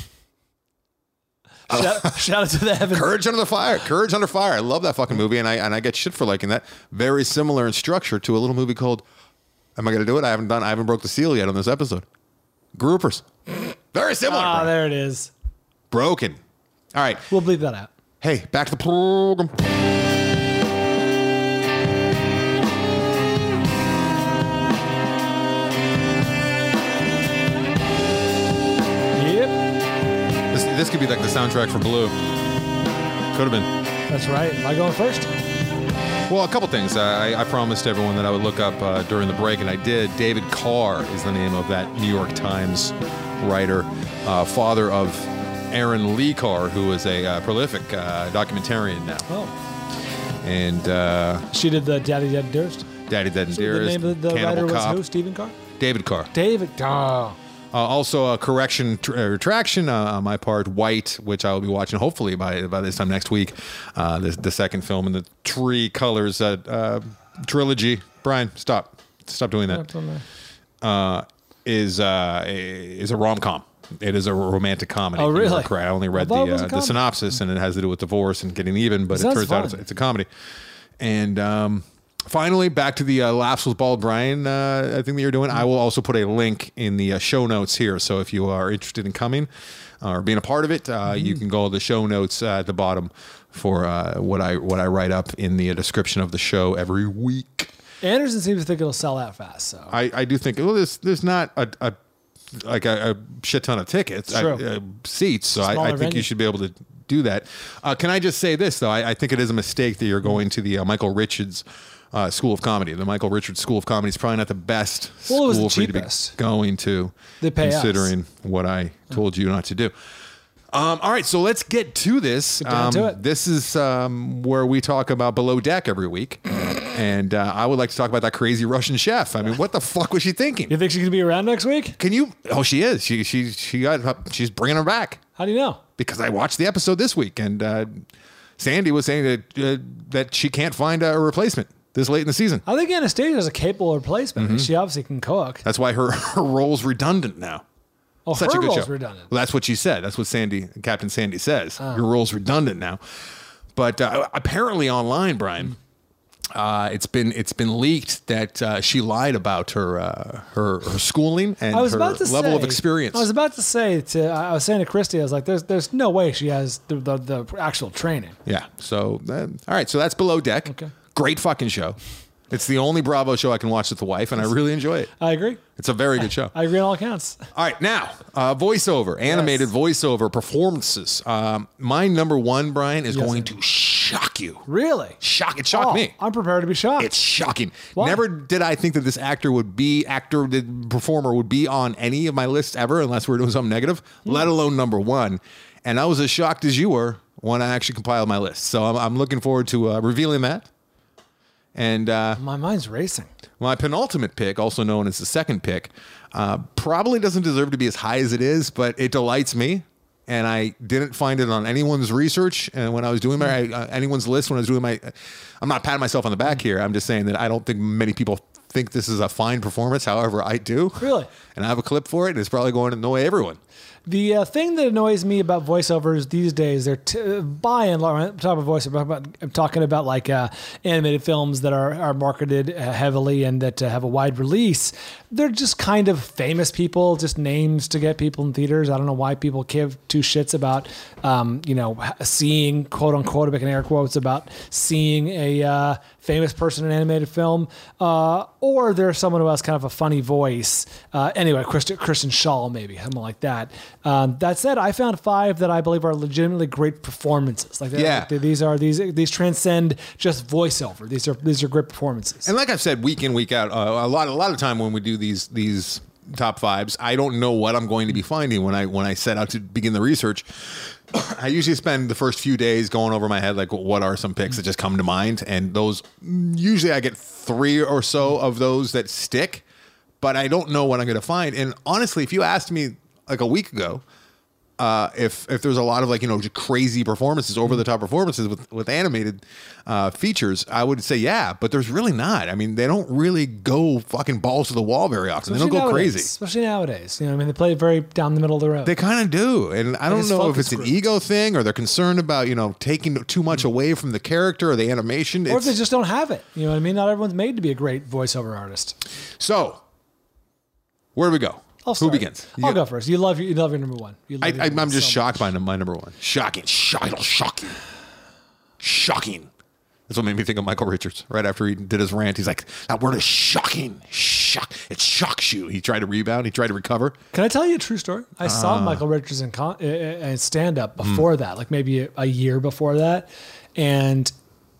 Shout, shout out to the heavens. Courage Under the Fire. Courage Under Fire. I love that fucking movie, and I and I get shit for liking that. Very similar in structure to a little movie called. Am I going to do it? I haven't done. I haven't broke the seal yet on this episode. Groupers. Very similar. Ah, bro. there it is. Broken. All right. We'll bleep that out. Hey, back to the program. Yep, This, this could be like the soundtrack for Blue. Could have been. that's right. Am I going first? Well, a couple things. Uh, I, I promised everyone that I would look up uh, during the break, and I did. David Carr is the name of that New York Times writer, uh, father of Aaron Lee Carr, who is a uh, prolific uh, documentarian now. Oh, And uh, she did the Daddy Dead Dearest. Daddy Dead and So the Dearest, name of the writer Cannibal was Cop. who? Stephen Carr. David Carr. David. Oh. Uh, also, a correction, tr- uh, retraction uh, on my part, White, which I will be watching hopefully by by this time next week. Uh, the, the second film in the Three Colors uh, uh, trilogy. Brian, stop, stop doing that. Uh, is uh, is a rom com. It is a romantic comedy. Oh, You are really? correct. I only I read the thought it was a uh, the comedy. synopsis, and it has to do with divorce and getting even. But it Sounds turns out it's, fun. it's a comedy. And um, finally, back to the uh, Laughs with Bald Brian uh, I think that you're doing. I will also put a link in the uh, show notes here. So if you are interested in coming uh, or being a part of it, uh, Mm-hmm. you can go to the show notes uh, at the bottom for uh, what I what I write up in the uh, description of the show every week. Anderson seems to think it'll sell out fast. So I, I do think well, there's there's not a, a like a, a shit ton of tickets, True. uh, uh, seats. So I, Smaller I think venue. you should be able to do that. Uh, can I just say this though? I, I think it is a mistake that you're going to the uh, Michael Richards uh, School of Comedy. The Michael Richards School of Comedy is probably not the best Well, it was school the for you to be cheapest. going to, They pay us. considering what I told you not to do. Um, all right, so let's get to this. Get down Um, to it. This is um, where we talk about Below Deck every week. And uh, I would like to talk about that crazy Russian chef. I mean, what the fuck was she thinking? you think she's gonna be around next week? Can you? Oh, she is. She she she got. She's bringing her back How do you know? because I watched the episode this week, and uh, Sandy was saying that uh, that she can't find a replacement this late in the season. I think Anastasia is a capable replacement. Mm-hmm. She obviously can cook. That's why her her role's redundant now. Oh, Such her a good role's show. redundant. Well, that's what she said. That's what Sandy, Captain Sandy says. Oh. Your role's redundant now. But uh, apparently online, Brian, uh, it's been it's been leaked that uh, she lied about her uh, her, her schooling and I was her about to level say, of experience. I was about to say to I was saying to Christy, I was like, "There's there's no way she has the the, the actual training." Yeah. So, uh, all right. So that's Below Deck. Okay. Great fucking show. It's the only Bravo show I can watch with the wife, and I really enjoy it. I agree. It's a very good show. I agree on all accounts. All right, now, uh, voiceover, animated Yes. voiceover performances. Um, my number one, Brian, is Yes, going sir. to shock you. Really? Shock! It shocked Oh, me. I'm prepared to be shocked. It's shocking. Why? Never did I think that this actor would be, actor, the performer would be on any of my lists ever, unless we we're doing something negative, Hmm. let alone number one. And I was as shocked as you were when I actually compiled my list. So I'm, I'm looking forward to uh, revealing that. And uh, My mind's racing. my penultimate pick, also known as the second pick, uh, probably doesn't deserve to be as high as it is, but it delights me. And I didn't find it on anyone's research. And when I was doing my uh, anyone's list, when I was doing my, I'm not patting myself on the back here. I'm just saying that I don't think many people think this is a fine performance. However, I do. Really? And I have a clip for it. And it's probably going to annoy everyone. The uh, thing that annoys me about voiceovers these days, they're t- by and large, I'm talking about voiceover, I'm, about, I'm talking about like uh, animated films that are, are marketed uh, heavily and that uh, have a wide release. They're just kind of famous people, just names to get people in theaters. I don't know why people give two shits about, um, you know, seeing, quote unquote, I'm making air quotes, about seeing a uh, famous person in an animated film. Uh, or there's someone who has kind of a funny voice. Uh, anyway, Christian, Christian Shaw, maybe, something like that. Um, that said, I found five that I believe are legitimately great performances. Like, Yeah. like these are these these transcend just voiceover. These are these are great performances. And like I've said, week in, week out, uh, a lot, a lot of time when we do these these top fives, I don't know what I'm going to be finding when I when I set out to begin the research. I usually spend the first few days going over my head, like what are some picks that just come to mind, and those usually I get three or so of those that stick, but I don't know what I'm going to find. And honestly, if you asked me like a week ago, Uh, if if there's a lot of like, you know, crazy performances, over the top performances with, with animated uh, features, I would say yeah, but there's really not. I mean, they don't really go fucking balls to the wall very often. They don't go nowadays, crazy. especially nowadays. You know, what I mean, they play it very down the middle of the road. They kind of do, and I don't it's know if focus it's an groups. ego thing or they're concerned about, you know, taking too much away from the character or the animation. or if It's, they just don't have it. You know what I mean? Not everyone's made to be a great voiceover artist. so, where do we go? I'll Who start. begins? I'll You- go first. You love your, you love your number one. You love I, your I, number I'm one just so shocked by my number one. Shocking, shocking, shocking, shocking. That's what made me think of Michael Richards. Right after he did his rant, he's like, "That word is shocking. Shock. It shocks you." He tried to rebound. He tried to recover. Can I tell you a true story? I saw Ah. Michael Richards in, con- uh, in stand up Hmm. before that, like maybe a, a year before that. And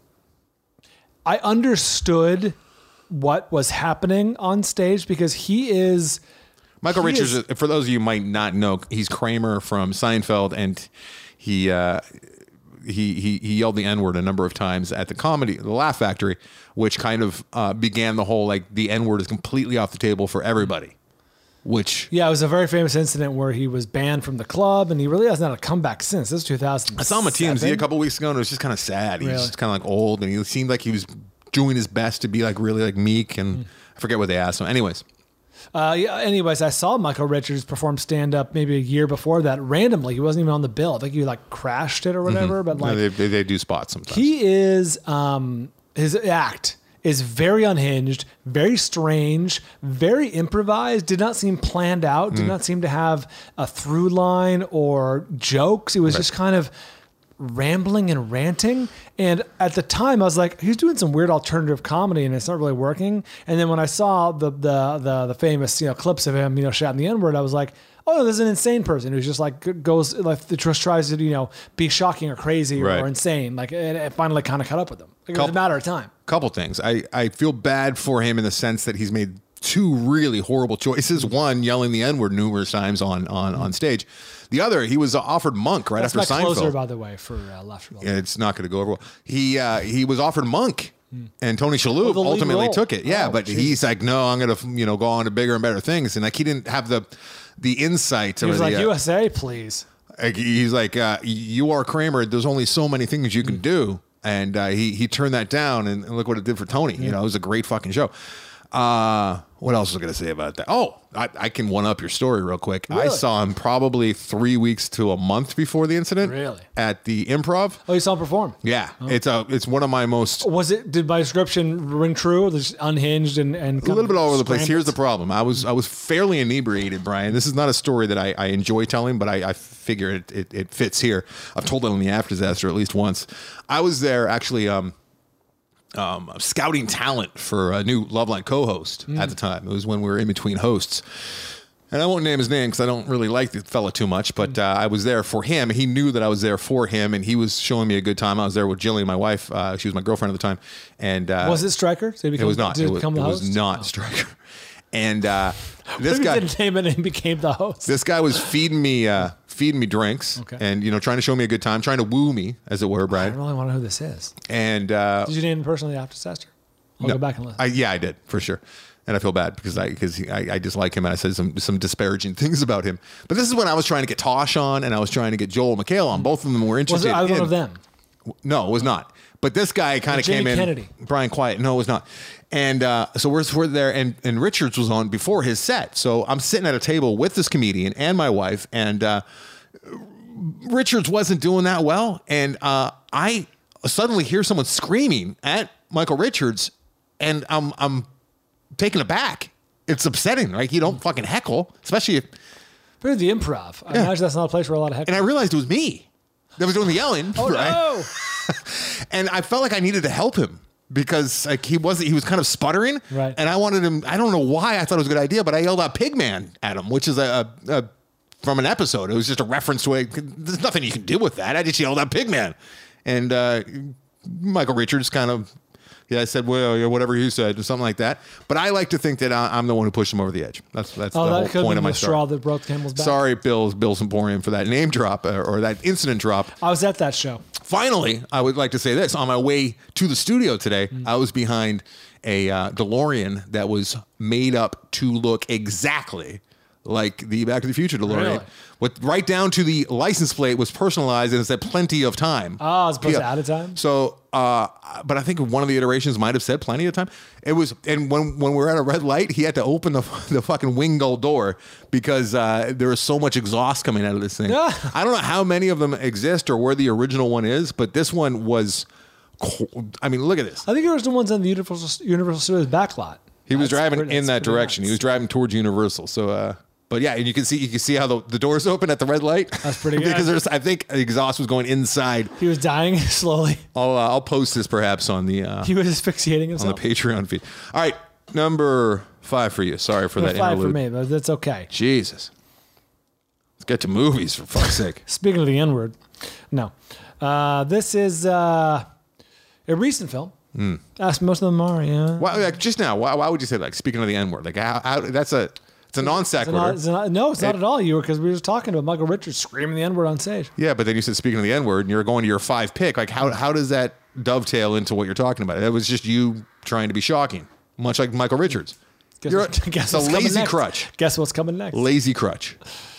I understood what was happening on stage because he is. Michael He Richards, is- for those of you who might not know, he's Kramer from Seinfeld, and he uh, he he he yelled the N word a number of times at the comedy, the Laugh Factory, which kind of uh, began the whole like the N word is completely off the table for everybody. Which Yeah, it was a very famous incident where he was banned from the club, and he really hasn't had a comeback since. This is two thousand. I saw him on T M Z a couple weeks ago, and it was just kind of sad. He's Really? just kind of like old, and he seemed like he was doing his best to be like really like meek, and I forget what they asked him. Anyways. Uh, yeah, anyways, I saw Michael Richards perform stand up maybe a year before that randomly. He wasn't even on the bill. I think he like crashed it or whatever. But No, like they, they, they do spots sometimes. he is, um, his act is very unhinged, very strange, very improvised. Did not seem planned out. Did not seem to have a through line or jokes. It was just kind of rambling and ranting. And at the time I was like, he's doing some weird alternative comedy and it's not really working. And then when I saw the the the, the famous, you know, clips of him, you know, shouting the N-word, I was like, oh no, this is an insane person who's just like goes like just tries to, you know, be shocking or crazy or, Right. or insane. Like it, it finally kind of caught up with him. Like, it was a Couple- matter of time. Couple things. I, I feel bad for him in the sense that he's made two really horrible choices. One, yelling the N-word numerous times on on, on stage. The other, he was offered Monk right That's after my Seinfeld. closer, by the way, for uh, Laughter Ball. It's not going to go over well. He uh, he was offered Monk, and Tony Shalhoub Oh, the lead ultimately role. took it. Yeah, Oh, but Jesus. he's like, no, I'm going to you know go on to bigger and better things, and like he didn't have the the insight. He or was the, like, uh, U S A, please. like, he's like, uh, you are Kramer. There's only so many things you can do, and uh, he he turned that down, and, and look what it did for Tony. You know, it was a great fucking show. Uh, what else was I going to say about that? Oh, I, I can one up your story real quick. I Really? saw him probably three weeks to a month before the incident. Really? At the Improv. Oh, you saw him perform. Yeah, it's a it's one of my most Was it? Did my description ring true? Just unhinged and and a little bit all over the place. Here's the problem. I was I was fairly inebriated, Brian. This is not a story that I, I enjoy telling, but I, I figure it, it it fits here. I've told it on the After Disaster at least once. I was there actually. Um, um, scouting talent for a new Loveline co-host mm. at the time. It was when we were in between hosts. And I won't name his name because I don't really like the fella too much, but uh, I was there for him. He knew that I was there for him, and he was showing me a good time. I was there with Jillian, my wife. Uh, she was my girlfriend at the time. And uh, was it Stryker? Did he become, it was not. Did it was, become the it host? was not oh. Stryker. And uh, this Maybe guy didn't name it and became the host. This guy was feeding me, uh, feeding me drinks, okay. and you know, trying to show me a good time, trying to woo me, as it were, Brad. I don't really want to know who this is. And uh, did you name him personally after Sester? I'll no, go back and listen. I, yeah, I did for sure. And I feel bad because I because I, I dislike him and I said some some disparaging things about him. But this is when I was trying to get Tosh on and I was trying to get Joel McHale on. Both of them were interested. Was it either in, one of them? No, it was not. But this guy kind of came in. Kennedy. Brian Quiet. No, it was not. And uh, so we're, we're there, and, and Richards was on before his set. So I'm sitting at a table with this comedian and my wife, and uh, Richards wasn't doing that well. And uh, I suddenly hear someone screaming at Michael Richards, and I'm I'm taken aback. It's upsetting. Like, you don't fucking heckle, especially if. But the improv. I Yeah. imagine that's not a place where a lot of heckling. And I realized it was me that was doing the yelling. Oh, right? no. And I felt like I needed to help him because like he wasn't, he was kind of sputtering. Right. And I wanted him, I don't know why I thought it was a good idea, but I yelled out Pigman at him, which is a, a, a from an episode. It was just a reference to it. There's nothing you can do with that. I just yelled out Pigman. And uh, Michael Richards kind of, yeah, I said, well, yeah, whatever he said, or something like that. But I like to think that I, I'm the one who pushed him over the edge. That's that's Oh, the that whole could point be of my the story. straw that broke Campbell's back. Sorry, Bill's Bill's Emporium for that name drop uh, or that incident drop. I was at that show. Finally, I would like to say this. On my way to the studio today, mm. I was behind a uh, DeLorean that was made up to look exactly like the Back to the Future DeLorean. Really? With right down to the license plate was personalized and it said plenty of time. Oh, as opposed yeah. to out of time? So, uh, but I think one of the iterations might have said plenty of time. It was, and when, when we were at a red light, he had to open the, the fucking wing gull door because uh, there was so much exhaust coming out of this thing. Yeah. I don't know how many of them exist or where the original one is, but this one was, I mean, look at this. I think there was the ones on the Universal, Universal Studios backlot. He was That's driving pretty- in that's that pretty direction. nuts. He was driving towards Universal. So, uh, but yeah, and you can see you can see how the, the doors open at the red light. That's pretty good. Because there's, I think the exhaust was going inside. He was dying slowly. I'll uh, I'll post this perhaps on the uh, He was asphyxiating on himself. the Patreon feed. All right, number five for you. Sorry for that Five for interlude. me, but that's okay. Jesus, let's get to movies for fuck's sake. Speaking of the N word, no, uh, this is uh, a recent film. Mm. As most of them are, yeah. Why, like, just now, why, why would you say like speaking of the N word? Like how, how that's a it's a non It's not, sequitur. it's not, no, it's not It- at all. You were because we were just talking about Michael Richards screaming the N word on stage. Yeah, but then you said speaking of the N word, and you're going to your five pick. Like how how does that dovetail into what you're talking about? It was just you trying to be shocking, much like Michael Richards. Guess, You're, what, guess it's a what's coming lazy next. crutch. Guess what's coming next? Lazy crutch.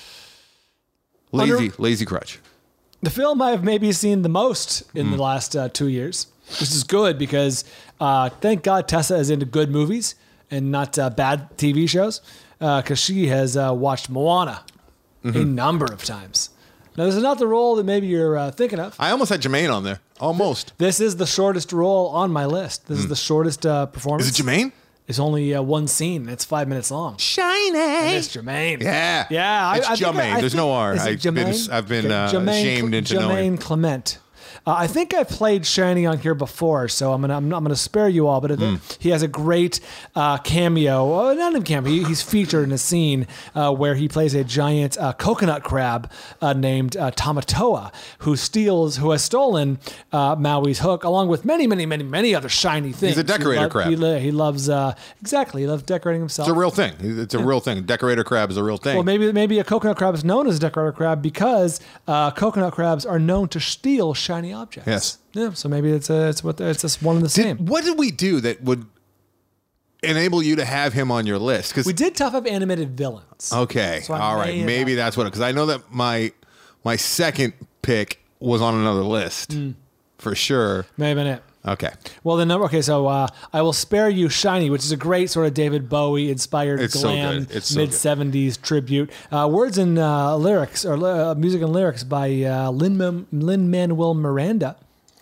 Lazy Under- lazy crutch. The film I've maybe seen the most in Hmm. the last uh, two years, which is good because uh, thank God Tessa is into good movies and not uh, bad T V shows because she has uh, watched Moana Mm-hmm. a number of times. Now, this is not the role that maybe you're uh, thinking of. I almost had Jermaine on there. Almost. This is the shortest role on my list. This is the shortest uh, performance. Hmm. Is it Jermaine? It's only uh, one scene. It's five minutes long. Shiny. And it's Jermaine. Yeah. Yeah. It's I, I think Jermaine. I- I There's think- no R. Is it I've been, Jermaine? I've been Okay, uh, Jermaine- shamed into Jermaine knowing. Clement. Uh, I think I played Shiny on here before, so I'm gonna I'm, I'm gonna spare you all. But Hmm. he has a great uh, cameo. Uh, not a cameo. He, he's featured in a scene uh, where he plays a giant uh, coconut crab uh, named uh, Tamatoa, who steals, who has stolen uh, Maui's hook, along with many, many, many, many other shiny things. a decorator he lo- crab. He, lo- he loves uh, exactly. He loves decorating himself. It's a real thing. It's a real thing. Decorator crab is a real thing. Well, maybe maybe a coconut crab is known as a decorator crab because uh, coconut crabs are known to steal shiny objects. Yes. Yeah. So maybe it's a, it's what the, it's just one and the Did- same. what did we do that would enable you to have him on your list? Because We did top up animated villains. okay, So I all right, may maybe have- that's what. Because I know that my my second pick was on another list Hmm. for sure. Maybe been it. Okay, Well, the number. Okay, so uh, I will spare you "Shiny," which is a great sort of David Bowie inspired It's so glam good. It's so good. mid seventies tribute. Uh, words and uh, lyrics, or uh, music and lyrics by uh, Lin Lin Manuel Miranda.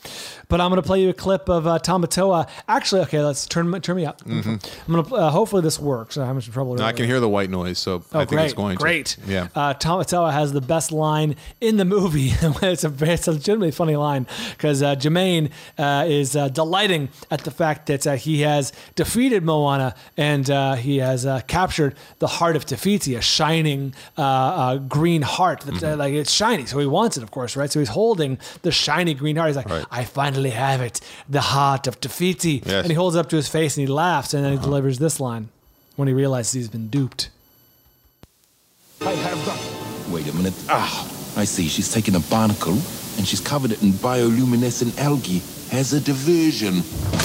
But I'm going to play you a clip of uh, Tamatoa. Actually, okay, let's turn turn me up. Mm-hmm. I'm going to. Uh, hopefully, this works. I'm in trouble. No, I can hear the white noise, so oh, I think great, it's going great. to. Great. Yeah. Uh, Tamatoa has the best line in the movie. it's a it's a legitimately funny line because uh, Jermaine uh, is uh, delighting at the fact that uh, he has defeated Moana and uh, he has uh, captured the heart of Te Fiti, a shining uh, uh, green heart. That, mm-hmm. uh, like it's shiny, so he wants it, of course, right? So he's holding the shiny green heart. He's like, right. I finally have it, the heart of Te Fiti. Yes. And he holds it up to his face and he laughs, and then uh-huh. he delivers this line when he realizes he's been duped. I have got... Wait a minute. Ah, I see. She's taken a barnacle and she's covered it in bioluminescent algae as a diversion.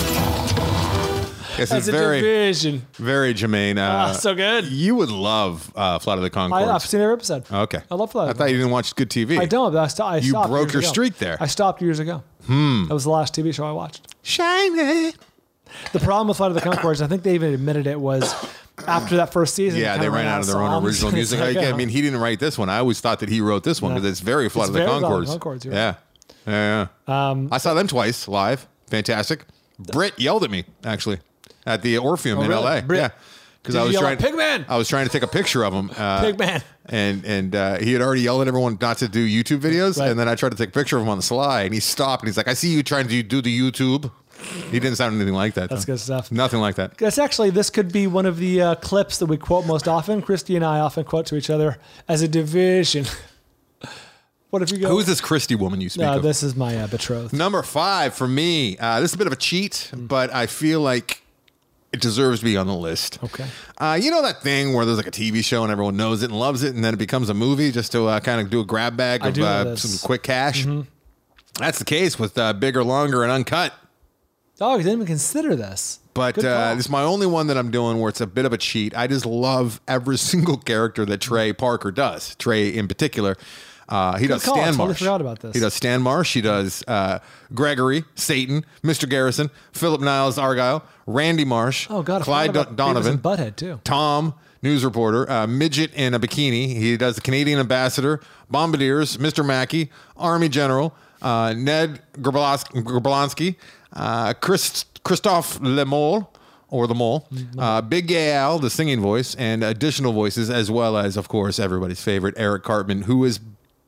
Yes, As it's a very, division. very Jermaine. Uh, ah, so good. You would love uh, Flight of the Conchords. I, I've seen every episode. Okay. I love Flight I of the thought you didn't watch good T V. I don't. But I, st- I you stopped. broke your ago. streak there. I stopped years ago. Hmm. That was the last T V show I watched. Shiny. The problem with Flight of the Conchords, I think they even admitted it, was after that first season. Yeah, they ran out of their own songs. original music. like, I, yeah. I mean, he didn't write this one. I always thought that he wrote this one because No. it's very Flight It's of the very Flight of Conchords. the Conchords, you're Yeah. Yeah. yeah. Um, I saw them twice live. Fantastic. Britt yelled at me, actually, at the Orpheum Oh, in really? L A. Brit- Yeah. Because Did I you was yell trying, at Pigman? I was trying to take a picture of him. Uh, Pigman. And and uh, he had already yelled at everyone not to do YouTube videos. Right. And then I tried to take a picture of him on the sly, and he stopped. And he's like, "I see you trying to do the YouTube." He didn't sound anything like that. That's though. good stuff. Nothing like that. That's actually, this could be one of the uh, clips that we quote most often. Christy and I often quote to each other as a division. What if you go? Who's this Christy woman you speak No, of? this is my uh, betrothed. Number five for me. Uh, this is a bit of a cheat, Mm. but I feel like it deserves to be on the list. Okay. Uh, you know that thing where there's like a T V show and everyone knows it and loves it, and then it becomes a movie just to uh, kind of do a grab bag I of do know uh, this. some quick cash? Mm-hmm. That's the case with uh, Bigger, Longer, and Uncut. Oh, you didn't even consider this. But Good uh, call. this is my only one that I'm doing where it's a bit of a cheat. I just love every single character that Trey Parker does. Trey in particular. Uh, he Good does call. I Stan totally Marsh. forgot about this. He does Stan Marsh. He does uh, Gregory, Satan, Mister Garrison, Philip Niles Argyle, Randy Marsh, Oh, God. I Clyde forgot about Do- Donovan, Beavis and Butthead, too. Tom, news reporter, uh, Midget in a Bikini. He does the Canadian Ambassador, Bombardiers, Mister Mackey, Army General, uh, Ned Grablansky, uh, Chris, Christophe Lemole, or the Mole, uh, Big Gay Al, the singing voice, and additional voices, as well as, of course, everybody's favorite, Eric Cartman, who is...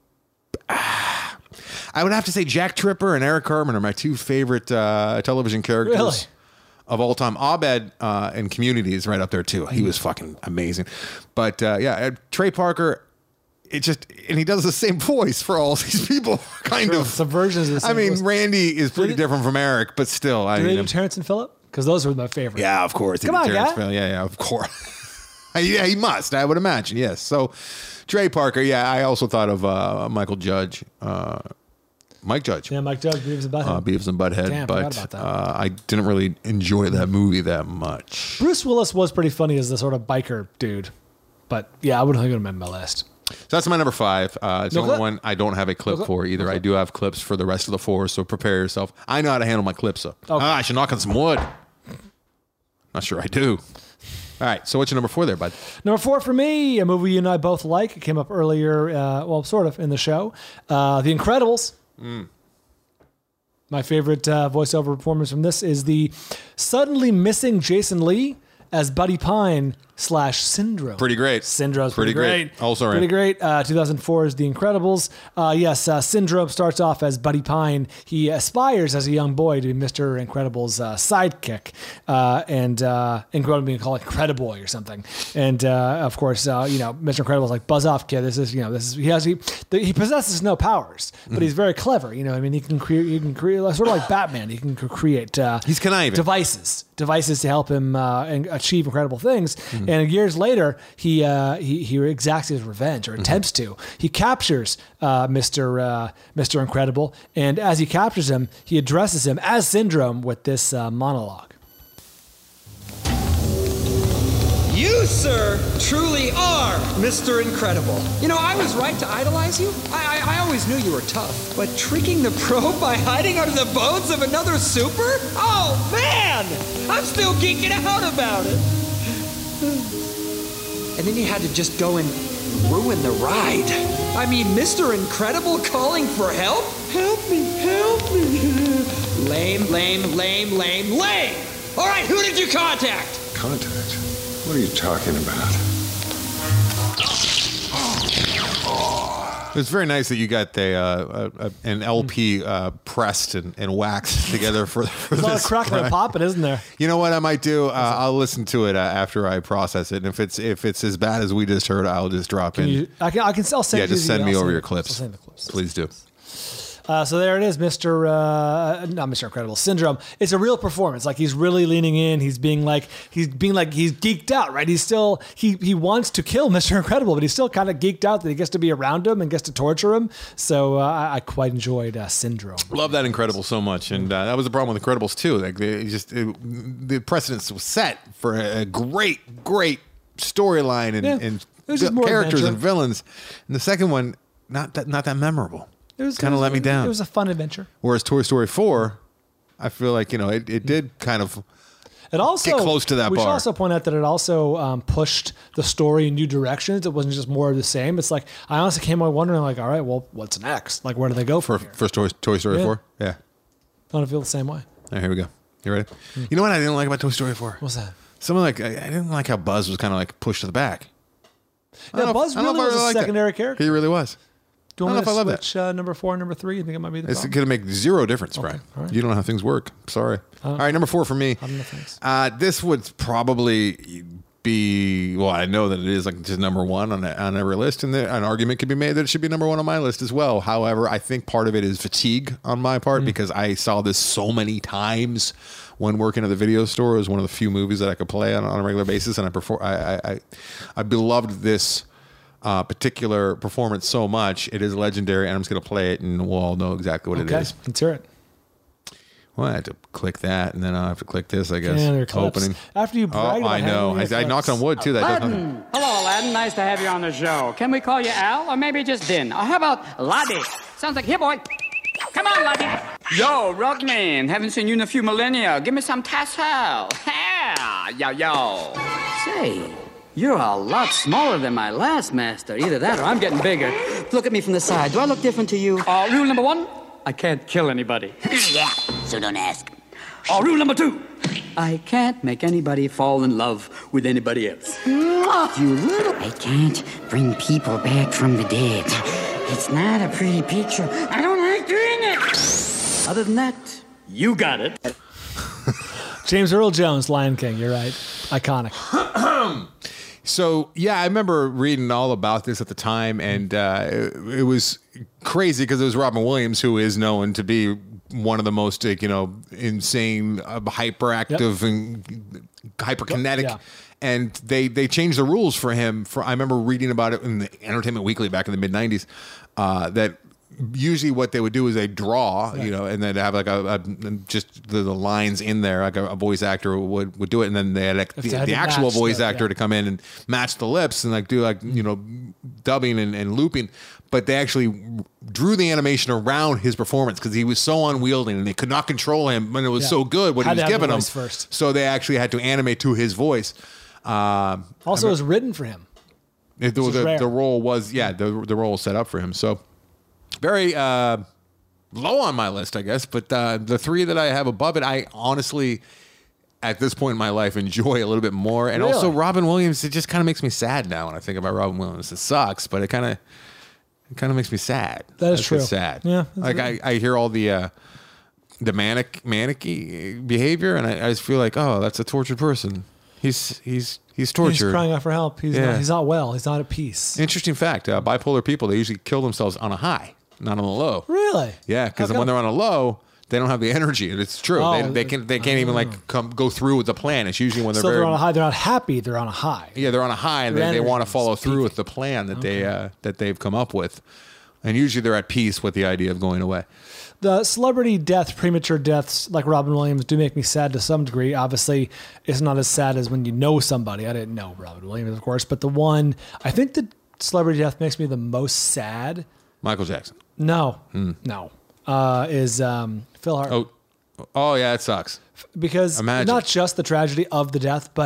Ah, I would have to say Jack Tripper and Eric Cartman are my two favorite uh, television characters. Really? Of all time. Abed uh, in Community is right up there, too. He was fucking amazing. But, uh, yeah, uh, Trey Parker... It just, and he does the same voice for all these people, kind Sure, of. some versions of the same I mean, voice. Randy is pretty they- different from Eric, but still, I Do they mean, do Terrence and Phillip? Because those were my favorite. yeah, of course. he Come did on, Terrence guy. Phil. Yeah, yeah, of course. yeah, he must. I would imagine. Yes. So, Trey Parker. Yeah, I also thought of uh, Michael Judge, uh, Mike Judge, Yeah, Mike Judge, Beavis and Butthead. uh, Beavis and Butthead. Damn, I forgot but about that. uh, I didn't really enjoy that movie that much. Bruce Willis was pretty funny as the sort of biker dude. But yeah, I wouldn't have him on my list. So that's my number five. Uh, it's No the only clip? one I don't have a clip No clip? for either. No I clip. do have clips for the rest of the four, so prepare yourself. I know how to handle my clips, though. Okay. Ah, I should knock on some wood. Not sure I do. All right, so what's your number four there, bud? Number four for me, a movie you and I both like. It came up earlier, uh, well, sort of, in the show. Uh, The Incredibles. Mm. My favorite uh, voiceover performance from this is the suddenly missing Jason Lee as Buddy Pine slash Syndrome. Pretty great. Syndrome's Pretty pretty, great. great. Also pretty right. great. Uh, two thousand four is The Incredibles. Uh, yes, uh, Syndrome starts off as Buddy Pine. He aspires as a young boy to be Mister Incredible's uh, sidekick, uh, and uh, Incredible being called Incrediboy or something. And uh, of course, uh, you know, Mister Incredible's like, buzz off, kid. This is, you know, this is he has he the, he possesses no powers, but he's very clever. You know, I mean, he can create, he can create sort of like Batman. He can create. Uh, He's conniving. devices devices to help him uh, and achieve incredible things. Mm-hmm. And years later, he uh, he he exacts his revenge or attempts mm-hmm. to. He captures uh, Mister Uh, Mister Incredible, and as he captures him, he addresses him as Syndrome with this uh, monologue. You, sir, truly are Mister Incredible. You know, I was right to idolize you. I, I, I always knew you were tough. But tricking the probe by hiding under the bones of another super? Oh, man! I'm still geeking out about it. And then you had to just go and ruin the ride. I mean, Mister Incredible calling for help? Help me, help me. Lame, lame, lame, lame, lame! All right, who did you contact? Contact? What are you talking about? It's very nice that you got the uh, uh, an L P uh, pressed and, and waxed together for, for There's a lot of this. cracking and popping, isn't there? You know what I might do? Uh, I'll listen to it uh, after I process it, and if it's if it's as bad as we just heard, I'll just drop in. You, I can. I can. I'll send yeah, you just the- send me I'll over send- your I'll clips. send the clips. Please do. Uh, so there it is, Mister Uh, not Mister Incredible, Syndrome. It's a real performance. Like he's really leaning in. He's being like he's being like he's geeked out, right? He's still he he wants to kill Mister Incredible, but he's still kind of geeked out that he gets to be around him and gets to torture him. So uh, I, I quite enjoyed uh, Syndrome. Love that Incredible so much, and uh, that was the problem with Incredibles too. Like they just it, the precedence was set for a great, great storyline and, Yeah. and It was just more characters adventure. and villains. And the second one, not that not that memorable. It was kind it of was- let me down. It was a fun adventure. Whereas Toy Story four, I feel like you know it, it did kind of. It also Get close to that We should bar. also point out that it also um, pushed the story in new directions. It wasn't just more of the same. It's like I honestly came away wondering, like, all right, well, what's next? Like, where do they go For from here? first Toy, Toy Story Yeah. four, yeah. Don't feel the same way. All right, here we go. You ready? You know what I didn't like about Toy Story four? What's that? Something like I, I didn't like how Buzz was kind of like pushed to the back. I Yeah, don't know if- Buzz I don't know really if I was a liked that. secondary character. He really was. Do you I want don't me know to if I love that. switch uh, number four and number three? You think it might be the It's problem? going to make zero difference, Brian. all right. You don't know how things work. Sorry. All right, number four for me. I don't know things. Uh, this would probably be, well, I know that it is like just number one on, on every list, and there, an argument could be made that it should be number one on my list as well. However, I think part of it is fatigue on my part Mm. because I saw this so many times when working at the video store. It was one of the few movies that I could play on, on a regular basis, and I, perform, I, I, I, I beloved this uh, particular performance so much. It is legendary, and I'm just going to play it, and we'll all know exactly what Okay, it is. let's hear it. Well, I had to click that, and then I have to click this, I guess. Yeah, there are clips. Opening. After you Oh, brag about I know. having I, your I knocked on clips. wood, too. That does nothing. Aladdin. Hello, Aladdin. Nice to have you on the show. Can we call you Al or maybe just Din? Or how about Laddie? Sounds like here, boy. Come on, Laddie. Yo, Rockman. Haven't seen you in a few millennia. Give me some tassel. Yeah, yo, yo. Say, you're a lot smaller than my last master. Either that or I'm getting bigger. Look at me from the side. Do I look different to you? Uh, rule number one, I can't kill anybody. Yeah, so don't ask. Uh, rule number two, I can't make anybody fall in love with anybody else. You little... I can't bring people back from the dead. It's not a pretty picture. I don't like doing it. Other than that, you got it. James Earl Jones, Lion King. You're right. Iconic. So, yeah, I remember reading all about this at the time, and uh, it, it was crazy because it was Robin Williams, who is known to be one of the most, like, you know, insane, uh, hyperactive, and hyperkinetic. Yeah. And they they changed the rules for him. For I remember reading about it in the Entertainment Weekly back in the mid nineties. Uh, that usually what they would do is they draw, you know, and then have like a, a just the, the lines in there, like a, a voice actor would, would do it, and then they had like the, they had the to actual match voice the- actor yeah. to come in and match the lips and like do like you know dubbing and, and looping. But they actually drew the animation around his performance because he was so unwieldy and they could not control him, and it was Yeah. so good what Had he to was have the giving them. voice first. So they actually had to animate to his voice. Uh, Also, it was written for him. it, the, is the, rare. the role was yeah the the role was set up for him. So very uh, low on my list, I guess. But uh, the three that I have above it, I honestly at this point in my life enjoy a little bit more. And Really? also Robin Williams, it just kind of makes me sad now when I think about Robin Williams. It sucks, but it kind of it kind of makes me sad. That is That's true. what's sad. Yeah, that's like I, I hear all the uh, the manic manic behavior, and I, I just feel like, oh, that's a tortured person. He's he's he's tortured. He's crying out for help. He's, Yeah. not, he's not well. He's not at peace. Interesting fact: uh, bipolar people, they usually kill themselves on a high, not on a low. Really? Yeah, because How when come? they're on a low, they don't have the energy. It's true. Oh, they, they can they can't even like come go through with the plan. It's usually when they're So very they're on a high. They're not happy. They're on a high. yeah they're on a high and Their they, they want to energy follow is through peaking. with the plan that they uh, that they've come up with, and usually they're at peace with the idea of going away. The celebrity death, premature deaths, like Robin Williams, do make me sad to some degree. Obviously, it's not as sad as when you know somebody. I didn't know Robin Williams, of course, but the one I think the celebrity death makes me the most sad. Michael Jackson. No, no, uh, is um, Phil Hartman. Oh, oh yeah, it sucks. Because Imagine. not just the tragedy of the death, but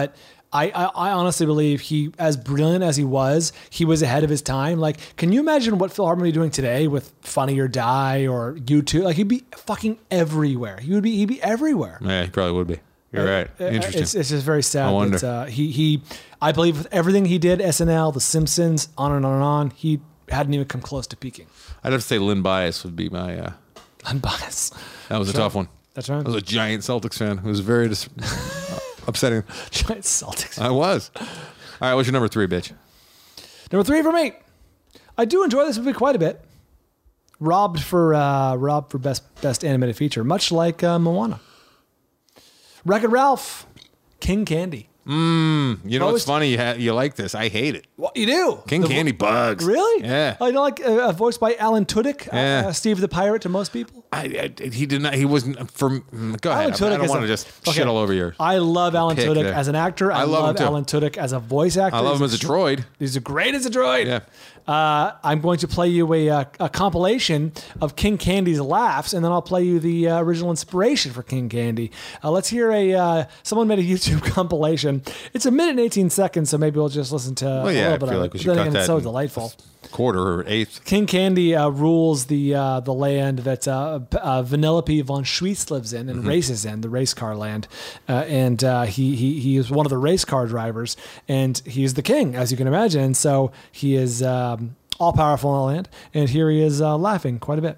I, I, I honestly believe he, as brilliant as he was, he was ahead of his time. Like, can you imagine what Phil Hartman would be doing today with Funny or Die or YouTube? Like, he'd be fucking everywhere. He would be, he'd be everywhere. Yeah, he probably would be. You're Uh, right. uh, Interesting. It's, it's just very sad. I wonder. That, uh, he, he, I believe with everything he did, S N L, The Simpsons, on and on and on, he hadn't even come close to peaking. I'd have to say Lynn Bias would be my. Uh, Unbiased. that was a Sure. tough one. That's right. I was a giant Celtics fan. It was very dis- upsetting. Giant Celtics. I was. All right, what's your number three, bitch? Number three for me. I do enjoy this movie quite a bit. Robbed for uh, robbed for best best animated feature, much like uh, Moana. Wreck-It Ralph, King Candy. Mm, you know What what's was- funny? You, ha- you like this. I hate it. What you do? King The- Candy bugs. Really? Yeah. Oh, you don't like uh, voiced by Alan Tudyk, Yeah. uh, Steve the Pirate to most people. I, I, he did not. He wasn't. For mm, go Alan ahead. I, I Tudyk don't is want a- to just okay. shit all over your. I love Alan pick Tudyk there. as an actor. I, I love him too. Alan Tudyk as a voice actor. I love him He's as a droid. He's great as a droid. Yeah. Uh, I'm going to play you a, uh, a compilation of King Candy's laughs, and then I'll play you the uh, original inspiration for King Candy. Uh, let's hear a uh, someone made a YouTube compilation. It's a minute and eighteen seconds, so maybe we'll just listen to Well, a yeah, little I bit feel of like it. we But should then cut again, that it's so in delightful. Quarter or eighth. King Candy uh, rules the uh, the land that uh, uh, Vanellope von Schweetz lives in and Mm-hmm. races in, the race car land. Uh, and uh, he, he he is one of the race car drivers, and he's the king, as you can imagine. And so he is um, all powerful in the land. And here he is uh, laughing quite a bit.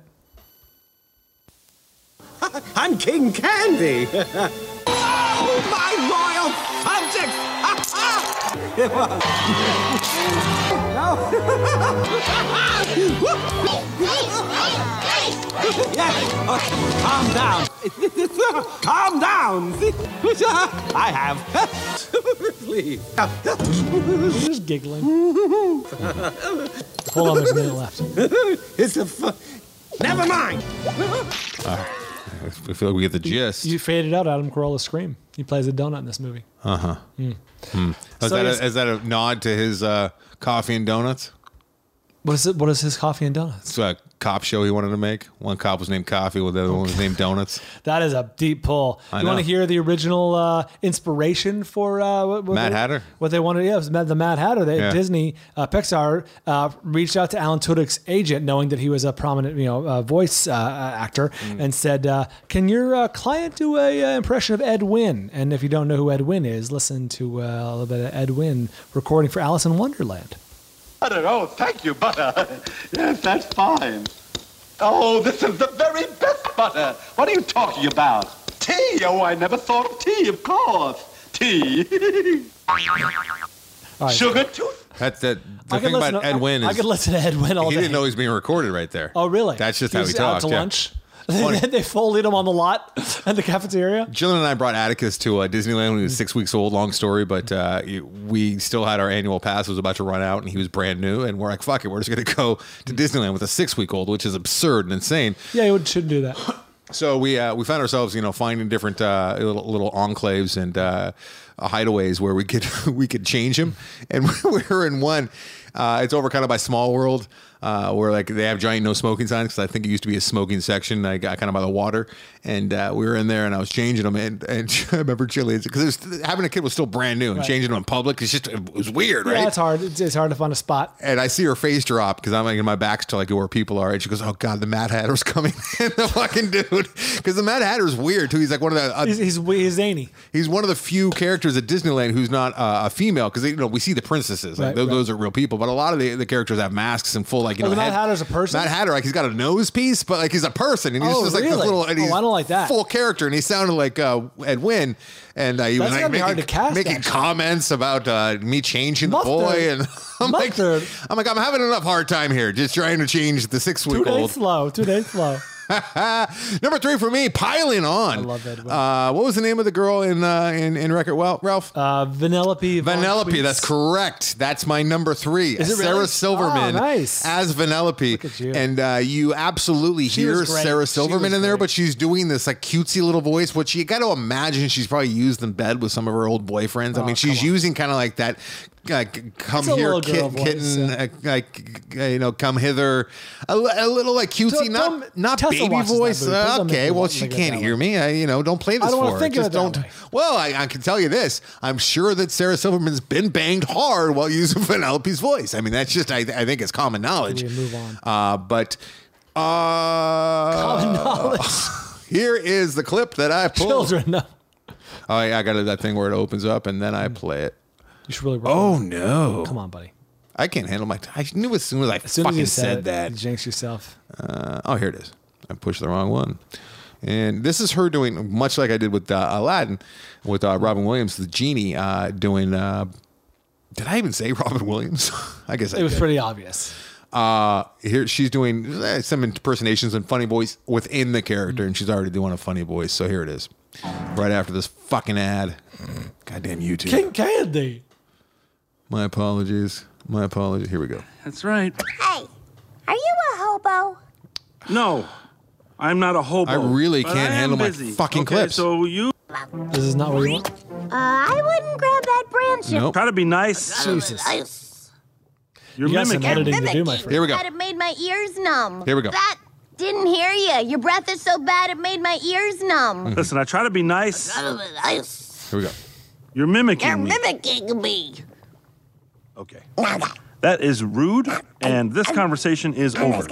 I'm King Candy. Oh, my royal subjects! Yes. Oh, calm down. Calm down. I have. Please. He's just giggling. Hold on, there's a minute left. It's a fun. Never mind. I feel like we get the gist. You faded out Adam Carolla's scream. He plays a donut in this movie. Uh huh. Mm. Hmm. Is, So that yes- a, is that a nod to his uh, coffee and donuts? What is it? What is his coffee and donuts? It's a cop show he wanted to make. One cop was named Coffee, while the other one was named Donuts. That is a deep pull. I you want know. to hear the original uh, inspiration for uh, what, what Mad they, Hatter? What they wanted, yeah, it was the Mad Hatter. They, Yeah. Disney, uh, Pixar uh, reached out to Alan Tudyk's agent, knowing that he was a prominent, you know, uh, voice uh, actor, Mm. and said, uh, "Can your uh, client do a uh, impression of Ed Wynn?" And if you don't know who Ed Wynn is, listen to uh, a little bit of Ed Wynn recording for Alice in Wonderland. Butter, oh, thank you, butter. Yes, that's fine. Oh, this is the very best butter. What are you talking about? Tea? Oh, I never thought of tea, of course. Tea. All right. Sugar tooth? That's that. The I could thing listen about to- Ed Wynn I is could listen to Ed Wynn all he day. didn't know he was being recorded right there. Oh, really? That's just He how he was out talked. to yeah. lunch. Funny. They folded him on the lot at the cafeteria. Jillian and I brought Atticus to uh, Disneyland when he was six weeks old. Long story, but uh, we still had our annual pass. It was about to run out, and he was brand new. And we're like, "Fuck it, we're just going to go to Disneyland with a six-week-old," which is absurd and insane. Yeah, you shouldn't do that. So we uh, we found ourselves, you know, finding different uh, little, little enclaves and uh, hideaways where we could we could change him. And we were in one. Uh, it's over kind of by Small World, uh, where like they have giant no smoking signs, because I think it used to be a smoking section. I got kind of by the water, and uh, we were in there, and I was changing them, and, and I remember Jillian, because having a kid was still brand new, and Right. changing them in public, it's just it was weird, right? Yeah, it's hard. It's, it's hard to find a spot. And I see her face drop because I'm like in my back's to like where people are, and she goes, "Oh God, the Mad Hatter's coming!" in, the fucking dude, because the Mad Hatter's weird too. He's like one of the uh, He's, he's, he's zany. he's one of the few characters at Disneyland who's not uh, a female, because you know we see the princesses, like Right, those, right. those are real people, but a lot of the, the characters have masks and full like you Oh, know. the Mad head- Hatter's a person? Mad Hatter, like he's got a nose piece, but like he's a person, and he's Oh, just like this really? little. And he's Oh, I don't like that. Full character, and he sounded like uh, Ed Wynn, and uh, he That's was gotta like be hard making, to cast, making actually. comments about uh, me changing the Mustard. boy, and I'm like, Mustard. I'm like, I'm having enough hard time here, just trying to change the six Two week days old. slow. Two days slow. Number three for me, piling on. I love Ed Wynn. Uh, what was the name of the girl in uh, in in Wreck-It Well, Ralph? Uh, Vanellope. von Vanellope, Schweetz. that's correct. That's my number three. Is it Sarah really? Silverman Oh, nice. as Vanellope. Look at you. And uh, you absolutely She hear was great. Sarah She Silverman was in there, great. but she's doing this like cutesy little voice, which you got to imagine she's probably used in bed with some of her old boyfriends. I Oh, mean, she's come on. using kind of like that like come It's a here, little girl kit, voice, kitten, yeah. uh, like you know, come hither. A, li- a little like cutesy, Don't- not don't- not Tessa baby watches that voice. movie. Please Uh, don't make okay, me well watch- she think of it can't that hear way. me. I, you know, don't play this I don't for wanna her. think of Just it that don't. way. Well, I, I can tell you this. I'm sure that Sarah Silverman's been banged hard while using Penelope's voice. I mean, that's just I, I think it's common knowledge. We move on. Uh, but uh, Common knowledge. here is the clip that I pulled. Children, no. Oh, yeah, I got that thing where it opens up and then I play it. You should really work Oh on it. no! Come on, buddy. I can't handle my. I knew as soon as I As soon fucking as you said, said, it, that. you jinx yourself. Uh, oh, here it is. I pushed the wrong one. And this is her doing much like I did with uh, Aladdin, with uh, Robin Williams, the genie, uh, doing. Uh, did I even say Robin Williams? I guess I It was did. pretty obvious. Uh, here she's doing uh, some impersonations and funny voice within the character, and she's already doing a funny voice. So here it is, right after this fucking ad. Goddamn YouTube. King Candy. My apologies. My apologies. Here we go. That's right. Hey, are you a hobo? No, I'm not a hobo. I really but can't I am handle my busy. fucking okay, clips. So you This is not what you want? Uh, I wouldn't grab that branch. if- Nope. try to be nice. Jesus. You're You got some mimicking. editing to do, my friend. Here we go. That it made my ears numb. Here we go. That didn't hear you. Your breath is so bad it made my ears numb. Listen, I try to be nice. Here we go. You're mimicking You're me. mimicking me. Okay. That is rude, and this conversation is over.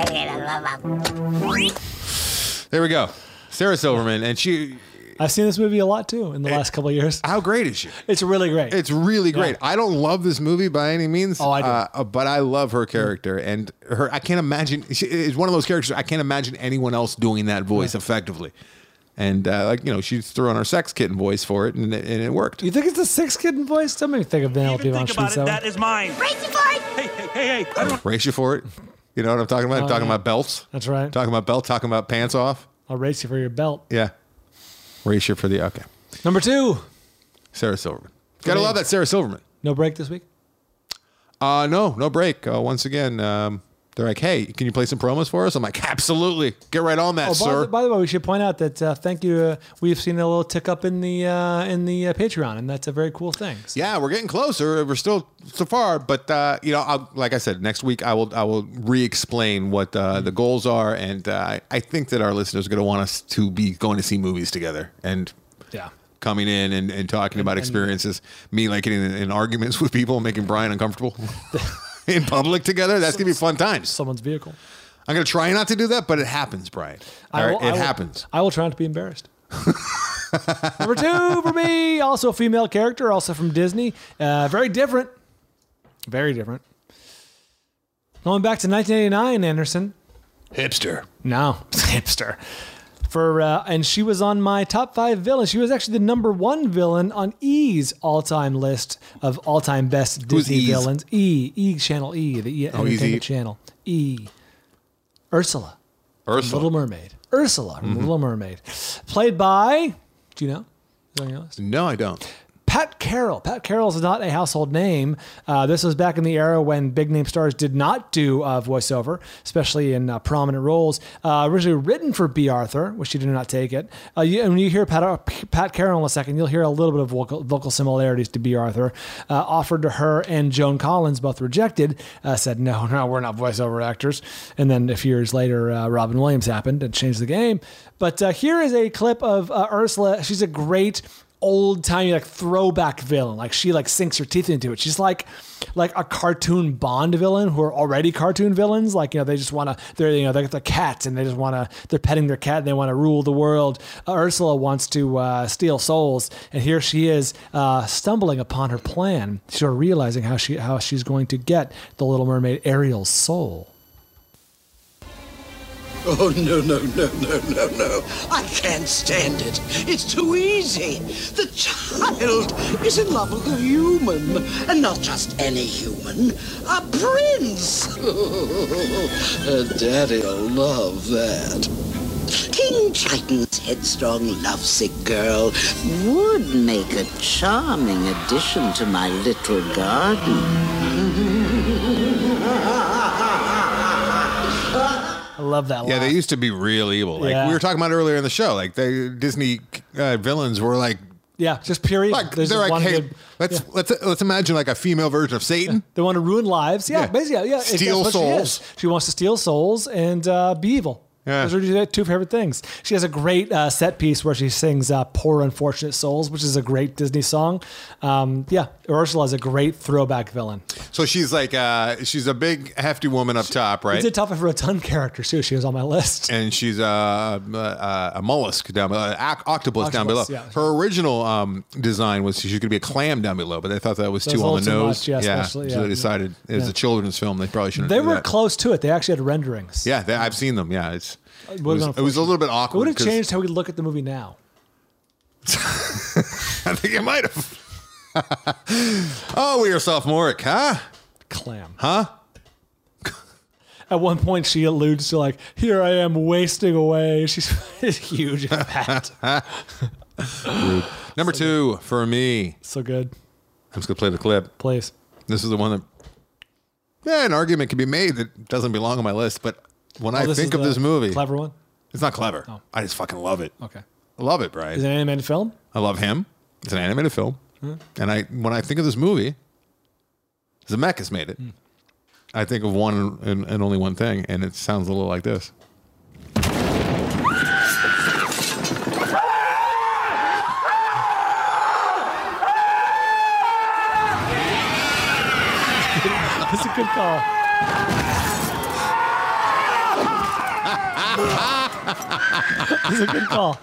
There we go. Sarah Silverman, and she. I've seen this movie a lot too in the last couple of years. How great is she? It's really great. It's really great. Yeah. I don't love this movie by any means. Oh, I do. Uh, but I love her character, and her. I can't imagine. She is one of those characters. I can't imagine anyone else doing that voice effectively. And uh, like you know, she threw on her sex kitten voice for it, and it, and it worked. You think it's a six kitten voice? Don't make me think of Vanellope Even von think about it, Schmidt. that is mine. Brace you for it. Hey, hey, hey, hey. I don't Race you for it. You know what I'm talking about? Oh, talking yeah. about belts. That's right. Talking about belt. Talking about pants off. I'll race you for your belt. Yeah. Race you for the okay. Number two. Sarah Silverman. Gotta me. love that Sarah Silverman. No break this week? Uh, no, no break. Uh, once again, um, they're like, hey, can you play some promos for us? I'm like, absolutely. Get right on that, Oh, by sir. the, by the way, we should point out that uh, thank you. Uh, we've seen a little tick up in the uh, in the uh, Patreon, and that's a very cool thing. So- Yeah, we're getting closer. We're still so far, but uh, you know, I'll, like I said, next week I will I will re-explain what uh, the goals are, and uh, I, I think that our listeners are going to want us to be going to see movies together and Yeah. coming in and, and talking about experiences. Me like getting in, in arguments with people, making Brian uncomfortable in public together. That's gonna be fun times. Someone's vehicle. I'm gonna try not to do that, but it happens, Brian. I All will- right, I it will- happens. I will try not to be embarrassed. Number two for me, also a female character, also from Disney. Uh, very different. Very different. Going back to nineteen eighty-nine, Anderson. Hipster. No, hipster. For uh, and she was on my top five villains. She was actually the number one villain on E's all-time list of all-time best Who's Disney E's? villains. E, E channel E, the E Oh, E's E. Entertainment Channel. E. Ursula. Ursula. Little Mermaid. Ursula from Mhm. Little Mermaid. Played by, do you know? Is that on your list? No, I don't. Pat Carroll. Pat Carroll is not a household name. Uh, this was back in the era when big name stars did not do uh, voiceover, especially in uh, prominent roles. Uh, originally written for B. Arthur, which she did not take it. Uh, you, and when you hear Pat, uh, Pat Carroll in a second, you'll hear a little bit of vocal, vocal similarities to B. Arthur. Uh, offered to her and Joan Collins, both rejected, uh, said, no, no, we're not voiceover actors. And then a few years later, uh, Robin Williams happened and changed the game. But uh, here is a clip of uh, Ursula. She's a great old timey like throwback villain. Like she like sinks her teeth into it. She's like like a cartoon Bond villain who are already cartoon villains. Like, you know, they just want to, they're, you know, they got the cats and they just want to, they're petting their cat and they want to rule the world. Uh, Ursula wants to uh, steal souls. And here she is uh, stumbling upon her plan. Sort of realizing how she, how she's going to get the Little Mermaid Ariel's soul. Oh, no, no, no, no, no, no. I can't stand it. It's too easy. The child is in love with a human. And not just any human. A prince. Uh, Daddy'll love that. King Triton's headstrong, lovesick girl would make a charming addition to my little garden. I love that. Yeah, laugh. they used to be real evil. Like Yeah. we were talking about earlier in the show. Like the Disney uh, villains were like Yeah, just period. Like There's they're like, one hey, good- let's yeah. let's let's imagine like a female version of Satan. They want to ruin lives. Yeah, Yeah. basically. Yeah, Steal that's what she souls. is. She wants to steal souls and uh, be evil. Yeah. Those are her two favorite things. She has a great uh, set piece where she sings uh, "Poor Unfortunate Souls," which is a great Disney song. Um, yeah, Ursula is a great throwback villain. So she's like, uh, she's a big hefty woman up top, right? It's a tough for a ton character too. She was on my list. And she's a, a, a mollusk down below, uh, octopus, down below. Octopus, yeah. Her original um, design was she was going to be a clam down below, but they thought that was That too was a on the little too nose. much, yeah, especially- so yeah. they decided it was Yeah. a children's film. They probably shouldn't. They do were that. close to it. They actually had renderings. Yeah, they, I've seen them. Yeah, it's it It was was, it was a little bit It awkward. would have 'cause- changed how we look at the movie now. I think it might have. Oh, we are sophomoric, huh? Clam. Huh? At one point, she alludes to like, "Here I am wasting away." She's huge and fat. Rude. Number two for me. So good. I'm just gonna play the clip. Please. This is the one that. Yeah, an argument can be made that doesn't belong on my list, but when Oh, I this think is of the this movie, clever one. it's not clever. Oh. I just fucking love it. Okay. I love it, Brian. Is it an animated film? I love him. It's an animated film, Hmm. and I when I think of this movie, Zemeckis made it. Hmm. I think of one and, and only one thing, and it sounds a little like this. That's a good call. That's a good call.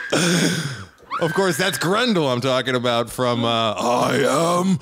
Of course, that's Grendel I'm talking about from uh, I Am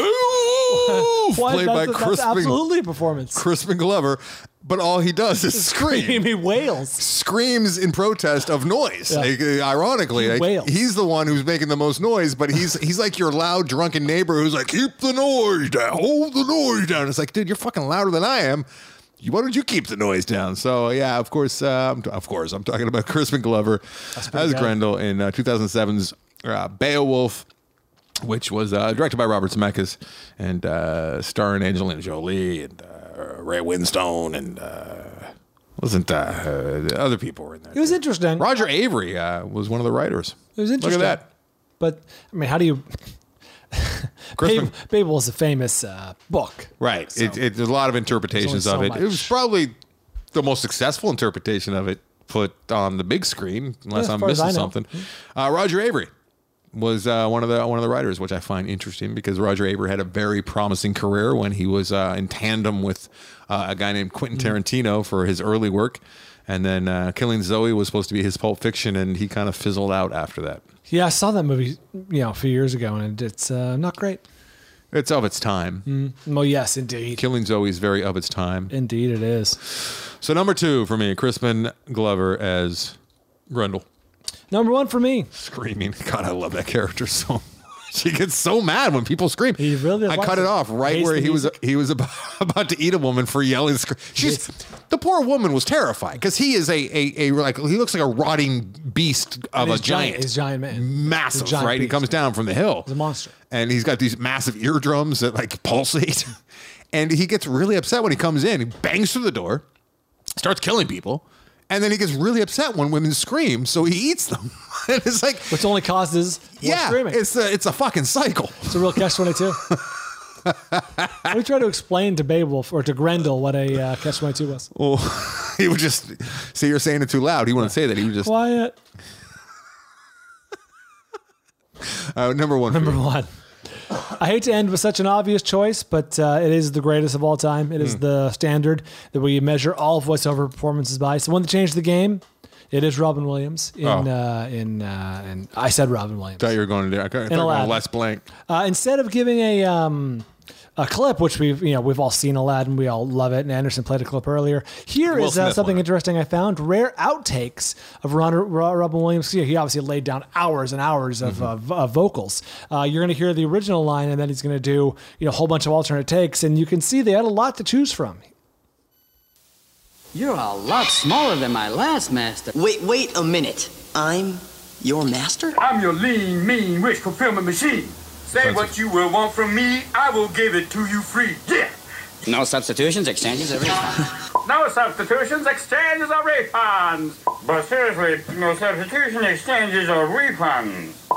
Boo, Why, played by that's, that's Crispin, absolutely a performance. Crispin Glover. But all he does is scream. He wails. Screams in protest of noise. Yeah. Like, uh, ironically, He like, wails. he's the one who's making the most noise, but he's he's like your loud, drunken neighbor who's like, keep the noise down, hold the noise down. It's like, dude, you're fucking louder than I am. You- Why don't you keep the noise down? So yeah, of course, uh, I'm t- of course, I'm talking about Crispin Glover as pretty good. Grendel in uh, two thousand seven's uh, Beowulf, which was uh, directed by Robert Zemeckis and uh, starring Angelina Jolie and uh, Ray Winstone and uh, wasn't uh, uh, other people were in there. It was interesting. Roger Avery uh, was one of the writers. It was Look interesting. at that. But I mean, how do you? Crispin- Babe, Babel is a famous uh, book. Right. So- it, it, there's a lot of interpretations There's of only it. so It was much. probably the most successful interpretation of it put on the big screen, unless Yeah, as I'm far as missing I know. something. Uh, Roger Avery was uh, one of the one of the writers, which I find interesting because Roger Avery had a very promising career when he was uh, in tandem with uh, a guy named Quentin Mm-hmm. Tarantino for his early work. And then uh, Killing Zoe was supposed to be his Pulp Fiction, and he kind of fizzled out after that. Yeah, I saw that movie, you know, a few years ago, and it's uh, not great. It's of its time. Mm. Well, yes, indeed. Killing Zoe is very of its time. Indeed, it is. So number two for me, Crispin Glover as Grendel. Number one for me. Screaming. God, I love that character so much. He gets so mad when people scream. He really I likes cut it it. off right Hates where the he was music. he was about, about to eat a woman for yelling. Scre- She's the poor woman was terrified because he is a, a a like he looks like a rotting beast of And a he's giant. He's a giant man. Massive, He's a giant right? He beast. comes down from the hill. He's a monster. And he's got these massive eardrums that like pulsate. And he gets really upset when he comes in. He bangs through the door, starts killing people, and then he gets really upset when women scream, so he eats them. And it's like, Which only causes more yeah, screaming. it's a it's a fucking cycle. It's a real catch twenty-two. Let me try to explain to Beowulf or to Grendel what a uh, catch twenty-two was. Well, he would just see you're saying it too loud. He wouldn't say that. He would just Quiet. uh, number one. for Number you. one. I hate to end with such an obvious choice, but uh, it is the greatest of all time. It is Hmm. the standard that we measure all voiceover performances by. So one that changed the game, it is Robin Williams in Oh. uh, in uh, and I said Robin Williams. Thought you were going to do. I thought you were going Aladdin. Les Blank. Uh, instead of giving a um, a clip, which we've you know we've all seen Aladdin, we all love it, and Anderson played a clip earlier. Here Will is uh, Smith something won it. interesting I found: rare outtakes of Ron, Ro- Robin Williams. He obviously laid down hours and hours of, Mm-hmm. of, of vocals. Uh, you're going to hear the original line, and then he's going to do you know a whole bunch of alternate takes, and you can see they had a lot to choose from. You're a lot smaller than my last master. Wait, wait a minute. I'm your master? I'm your lean, mean, wish fulfillment machine. Say what you will want from me, I will give it to you free. Yeah! No substitutions, exchanges, everything. No substitutions, exchanges, or refunds. But seriously, no substitution, exchanges, or refunds.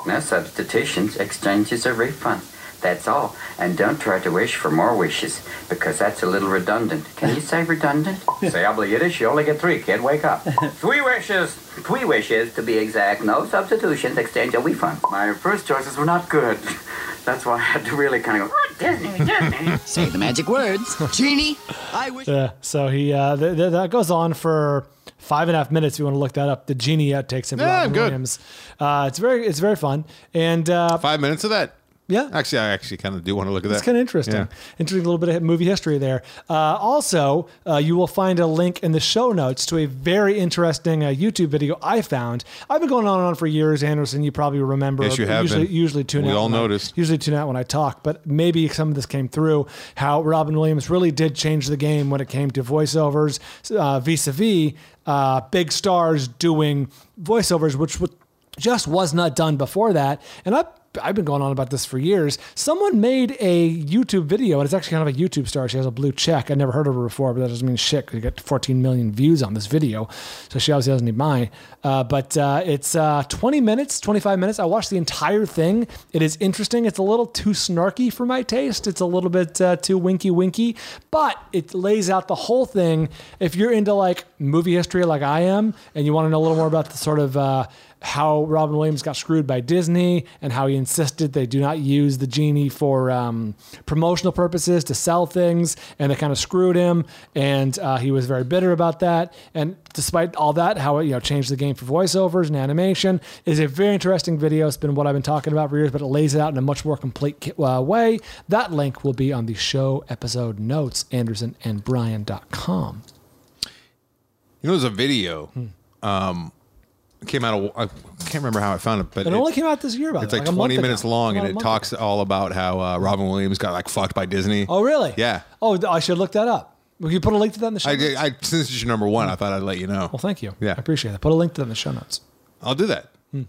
No substitutions, exchanges, or refunds. That's all. And don't try to wish for more wishes, because that's a little redundant. Can you say redundant? Say obligated, you only get three, kid. Wake up. Three wishes. Three wishes, to be exact. No substitutions, exchange, or refund. My first choices were not good. That's why I had to really kind of go, oh, Disney, Disney. Say the magic words. Genie, I wish... Yeah, so he uh, th- th- that goes on for five and a half minutes if you want to look that up. The Genie outtakes of Yeah, Robin good. Williams. Uh, it's very it's very fun. And uh, Five minutes of that. Yeah. Actually, I actually kind of do want to look at that. It's kind of interesting. Yeah. Interesting little bit of movie history there. Uh, also, uh, you will find a link in the show notes to a very interesting uh, YouTube video I found. I've been going on and on for years, Anderson. You probably remember. Yes, you have usually, been. Usually tune We out. all when I- noticed. usually tune out when I talk, but maybe some of this came through. How Robin Williams really did change the game when it came to voiceovers, uh, vis-a-vis uh, big stars doing voiceovers, which w- just was not done before that. And I. I've been going on about this for years. Someone made a YouTube video, and it's actually kind of a YouTube star. She has a blue check. I never heard of her before, but that doesn't mean shit because you got fourteen million views on this video. So she obviously doesn't need mine. Uh, but uh, it's uh, twenty minutes, twenty-five minutes. I watched the entire thing. It is interesting. It's a little too snarky for my taste. It's a little bit uh, too winky winky, but it lays out the whole thing. If you're into like movie history like I am, and you want to know a little more about the sort of uh, how Robin Williams got screwed by Disney and how he insisted they do not use the Genie for um, promotional purposes to sell things, and they kind of screwed him, and uh, he was very bitter about that. And despite all that, how it you know changed the game for voiceovers and animation is a very interesting video. It's been what I've been talking about for years, but it lays it out in a much more complete uh, way. That link will be on the show episode notes, anderson and brian dot com. You know, there's a video. Hmm. Um, came out of, I can't remember how I found it, but It only came out this year, by the it's way, like like a month twenty minutes ago. long, About and a it month talks all about how uh, Robin Williams got like fucked by Disney. Oh, really? Yeah. Oh, I should look that up. Will you put a link to that in the show I, notes? I, since it's your number one, I thought I'd let you know. Well, thank you. Yeah. I appreciate that. Put a link to that in the show notes. I'll do that. Hmm.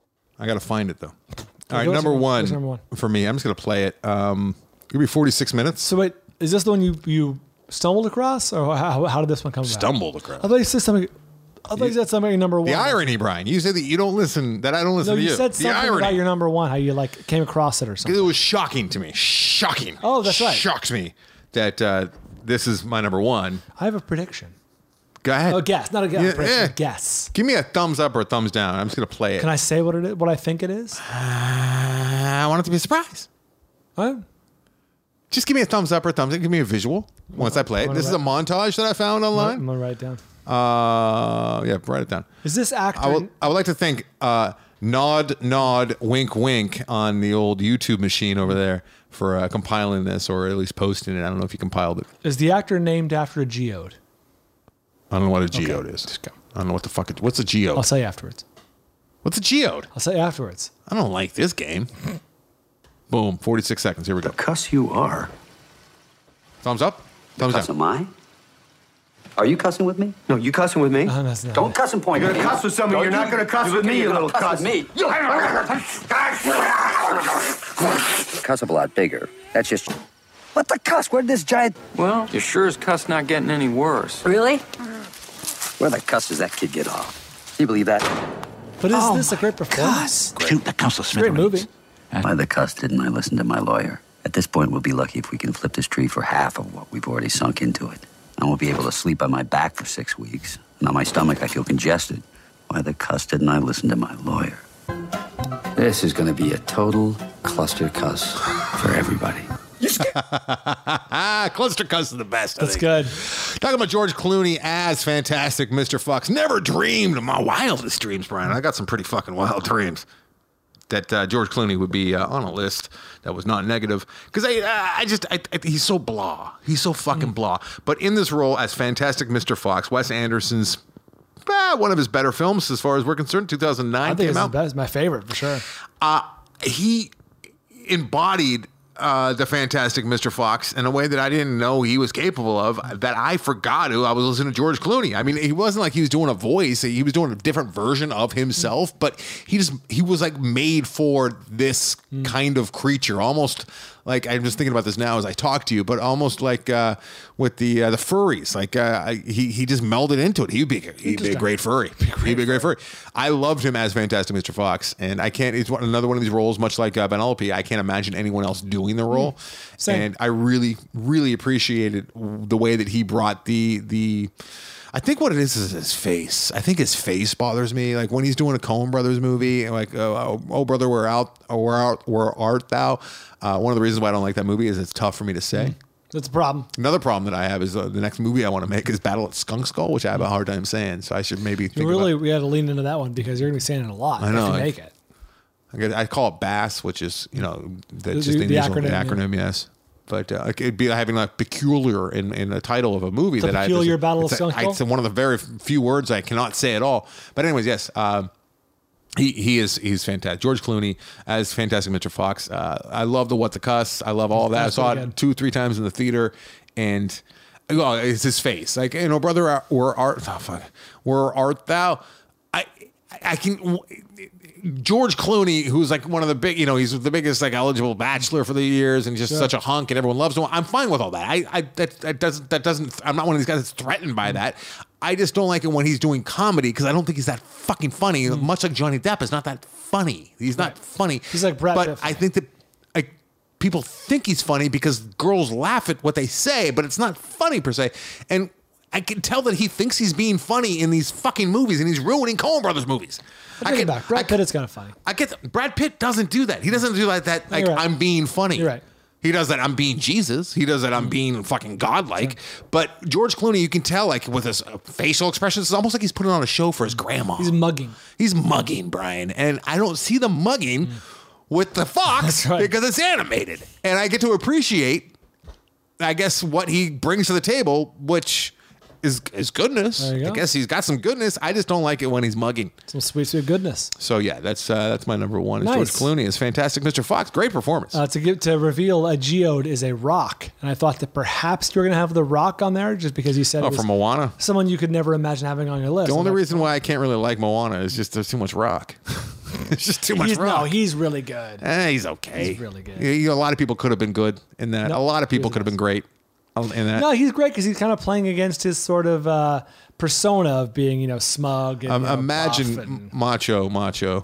I got to find it though. All right, what's number your- one, what's number one? for me. I'm just gonna play it. Um, it'll be forty-six minutes. So wait, is this the one you, you stumbled across, or how, how did this one come about? Stumbled across. I thought you said something. I thought you said something number one. The irony, Brian. You said that you don't listen. That I don't listen No, to you you. said the something irony. about your number one. How you like came across it or something. It was shocking to me. Shocking. Oh, that's right. Shocked me that uh, this is my number one. I have a prediction. Go ahead. Oh, guess, not a guess. Yeah, prediction, yeah. a guess. Give me a thumbs up or a thumbs down. I'm just gonna play it. Can I say what it is? What I think it is? I want it to be a surprise. What? Just give me a thumbs up or a thumbs down. Give me a visual once I play it. This is a montage that I found online. I'm gonna write it down. Uh, yeah, write it down. Is this actor? I would, I would like to thank uh, Nod, Nod, Wink, Wink on the old YouTube machine over there for uh, compiling this, or at least posting it. I don't know if he compiled it. Is the actor named after a geode? I don't know what a geode is. I don't know what the fuck it, what's a geode? I'll say afterwards. What's a geode? I'll say afterwards. I don't like this game. Boom, forty-six seconds. Here we go. Cuss you are. Thumbs up? Thumbs down. Am I? Are you cussing with me? No, you cussing with me? Oh, that's not Don't cuss and point. You're at gonna me. cuss with somebody. Don't You're not gonna cuss you with me, you're you gonna little cuss. cuss. With me. Cuss up a lot bigger. That's just. What the cuss? Where'd this giant? Well, you sure as cuss not getting any worse. Really? Where the cuss does that kid get off? Do you believe that? But is Oh this a great performance? Shoot the cuss of Great movie. Why the cuss didn't I listen to my lawyer? At this point, we'll be lucky if we can flip this tree for half of what we've already sunk into it. I won't be able to sleep on my back for six weeks. And on my stomach, I feel congested. Why the cuss didn't I listen to my lawyer? This is going to be a total cluster cuss for everybody. Cluster cuss is the best. I That's think. good. Talking about George Clooney as Fantastic Mister Fox. Never dreamed of my wildest dreams, Brian. I got some pretty fucking wild dreams that uh, George Clooney would be uh, on a list that was not negative. Because I, uh, I just, I, I, he's so blah. He's so fucking mm. blah. But in this role as Fantastic Mister Fox, Wes Anderson's uh, one of his better films as far as we're concerned. two thousand nine I think came it's out. the best, my favorite for sure. Uh, he embodied uh, the Fantastic Mister Fox in a way that I didn't know he was capable of, that I forgot who I was listening to George Clooney. I mean, he wasn't like he was doing a voice. He was doing a different version of himself, but he just, he was like made for this mm. kind of creature, almost like I'm just thinking about this now as I talk to you, but almost like uh, with the uh, the furries, like uh, I, he he just melded into it. He'd be he'd be a great furry. He'd be a great furry. I loved him as Fantastic Mister Fox, and I can't. It's one, another one of these roles, much like uh, Penelope. I can't imagine anyone else doing the role, mm, and I really really appreciated the way that he brought the the. I think what it is is his face. I think his face bothers me. Like when he's doing a Coen Brothers movie, like uh, oh brother, where out, where out, where art thou? Uh, one of the reasons why I don't like that movie is it's tough for me to say. That's a problem. Another problem that I have is uh, the next movie I want to make is Battle at Skunk Skull, which I have a hard time saying. So I should maybe think really about. We had to lean into that one because you're going to be saying it a lot. I know. If you I, make it. I, get, I call it BASS, which is you know that's The- just the, the initial acronym, the acronym, yes. But uh, it'd be having like peculiar in, in the title of a movie. The that Peculiar I, Battle of it's a- Skunk I- Skull? It's one of the very few words I cannot say at all. But anyways, yes, um, he he is he's fantastic. George Clooney as Fantastic Mister Fox. Uh, I love the What the Cuss. I love all that. That's I saw pretty it good. two three times in the theater, and well, it's his face. Like you know, brother, where art? Oh, fuck, where art thou? I I can. George Clooney, who's like one of the big, you know, he's the biggest like eligible bachelor for the years, and just Sure. such a hunk, and everyone loves him. I'm fine with all that. I, I that, that doesn't that doesn't. I'm not one of these guys that's threatened by that. I just don't like it when he's doing comedy because I don't think he's that fucking funny. Much like Johnny Depp is not that funny. He's not funny. He's like Brad But Pitt. I think that like people think he's funny because girls laugh at what they say, but it's not funny per se. And I can tell that he thinks he's being funny in these fucking movies, and he's ruining Coen Brothers movies. I take it back. Brad Pitt is kind of funny. I get that. Brad Pitt doesn't do that. He doesn't do like that. Like You're right. I'm being funny. You're right. He does that. I'm being Jesus. He does that. I'm being fucking godlike. But George Clooney, you can tell like with his uh, facial expressions, it's almost like he's putting on a show for his grandma. He's mugging. He's mugging, Brian, and I don't see the mugging with the Fox right. because it's animated, and I get to appreciate, I guess, what he brings to the table, which. Is, is goodness. There you go. I guess he's got some goodness. I just don't like it when he's mugging. Some sweet, sweet goodness. So yeah, that's uh, that's my number one. Is Nice. George Clooney is Fantastic Mister Fox. Great performance. Uh, to give to reveal a geode is a rock, and I thought that perhaps you were going to have the Rock on there just because you said oh, it was from Moana. someone you could never imagine having on your list. The I'm only like, reason why I can't really like Moana is just there's too much rock. It's just too much he's, rock. No, he's really good. Eh, he's okay. He's really good. You- you know, a lot of people could have been good in that. No, a lot of he people was could have been great in that. No, he's great because he's kind of playing against his sort of uh, persona of being, you know, smug. And, Um, you know, imagine buff and macho, macho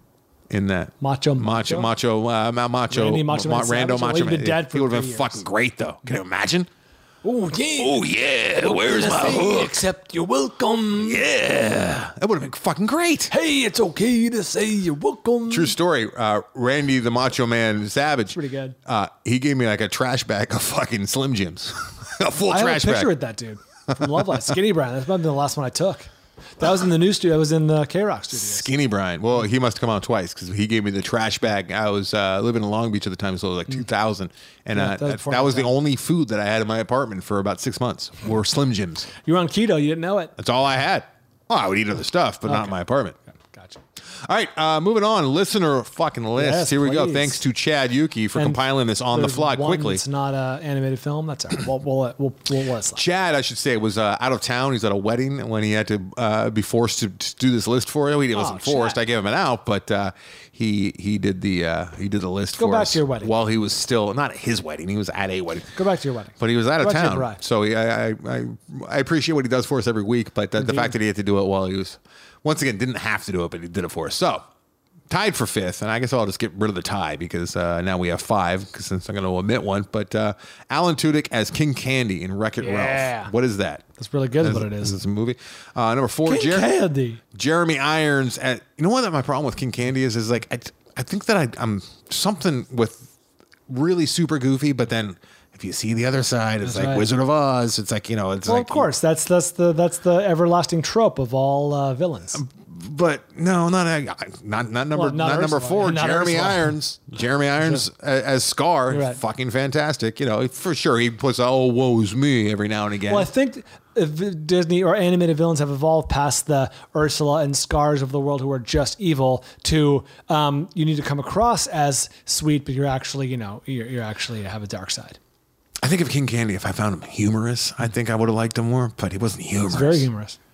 in that. macho, Macho, macho, uh, ma- macho, Randy Macho ma- Man Rando, Savage? Well, macho. he'd been Man. dead for He would have three been years. fucking great though. Can you imagine? Oh yeah. Oh yeah. Where's my hook? Except you're welcome. Yeah, that would have been fucking great. Hey, it's okay to say you're welcome. True story. Uh, Randy the Macho Man Savage. Pretty good. Uh, he gave me like a trash bag of fucking Slim Jims, a full I have a trash picture bag. with that dude from Love Life. Skinny Brian. That's probably the last one I took. That was in the new studio. That was in the K Rock studio. Skinny Brian. Well, he must have come out twice because he gave me the trash bag. I was uh, living in Long Beach at the time, so it was like two thousand, and Mm. Yeah, uh, that was that, before that my was the time. only food that I had in my apartment for about six months. Were Slim Jims. You were on keto. You didn't know it. That's all I had. Oh, I would eat other stuff, but not in Okay. my apartment. Gotcha. All right, uh, moving on. Listener fucking list. Yes, Here we go. please. Thanks to Chad Yuki for And compiling this on the There's fly one quickly. It's not an animated film. That's all right. We'll, we'll, we'll, we'll let it slide. Chad, I should say, was uh, out of town. He's at a wedding when he had to uh, be forced to, to do this list for you. He wasn't Oh, forced. Chad. I gave him an out, but uh, he he did the uh, he did the list Go for back us to your wedding. while he was still not at his wedding. He was at a wedding, Go back to your wedding. but he was out Go of back to your town. bride. So he, I, I I I appreciate what he does for us every week. But the, the Indeed. fact that he had to do it while he was once again didn't have to do it, but he did it for us. So. Tied for fifth, and I guess I'll just get rid of the tie because uh, now we have five. Because since I'm going to omit one, but uh, Alan Tudyk as King Candy in Wreck-It Yeah. Ralph. What is that? That's really good. Is Is what it is. Is this a movie? Uh, number four, King Jer- Candy. Jeremy Irons. At, you know what? That my problem with King Candy is is like I, I think that I, I'm something with really super goofy, but then if you see the other side, it's That's like right. Wizard of Oz. It's like you know, it's Well, like of course, that's that's the that's the everlasting trope of all uh, villains. But no, not not not number Well, not not, number Ursula. four. Not Jeremy Ursula. Irons. Jeremy Irons as, as Scar. You're right. Fucking fantastic. You know, for sure he puts oh woe's me every now and again. Well, I think if Disney or animated villains have evolved past the Ursula and Scars of the world who are just evil to um, you need to come across as sweet, but you're actually, you know, you're, you're actually have a dark side. I think of King Candy. If I found him humorous, I think I would have liked him more. But he wasn't humorous. It's very humorous.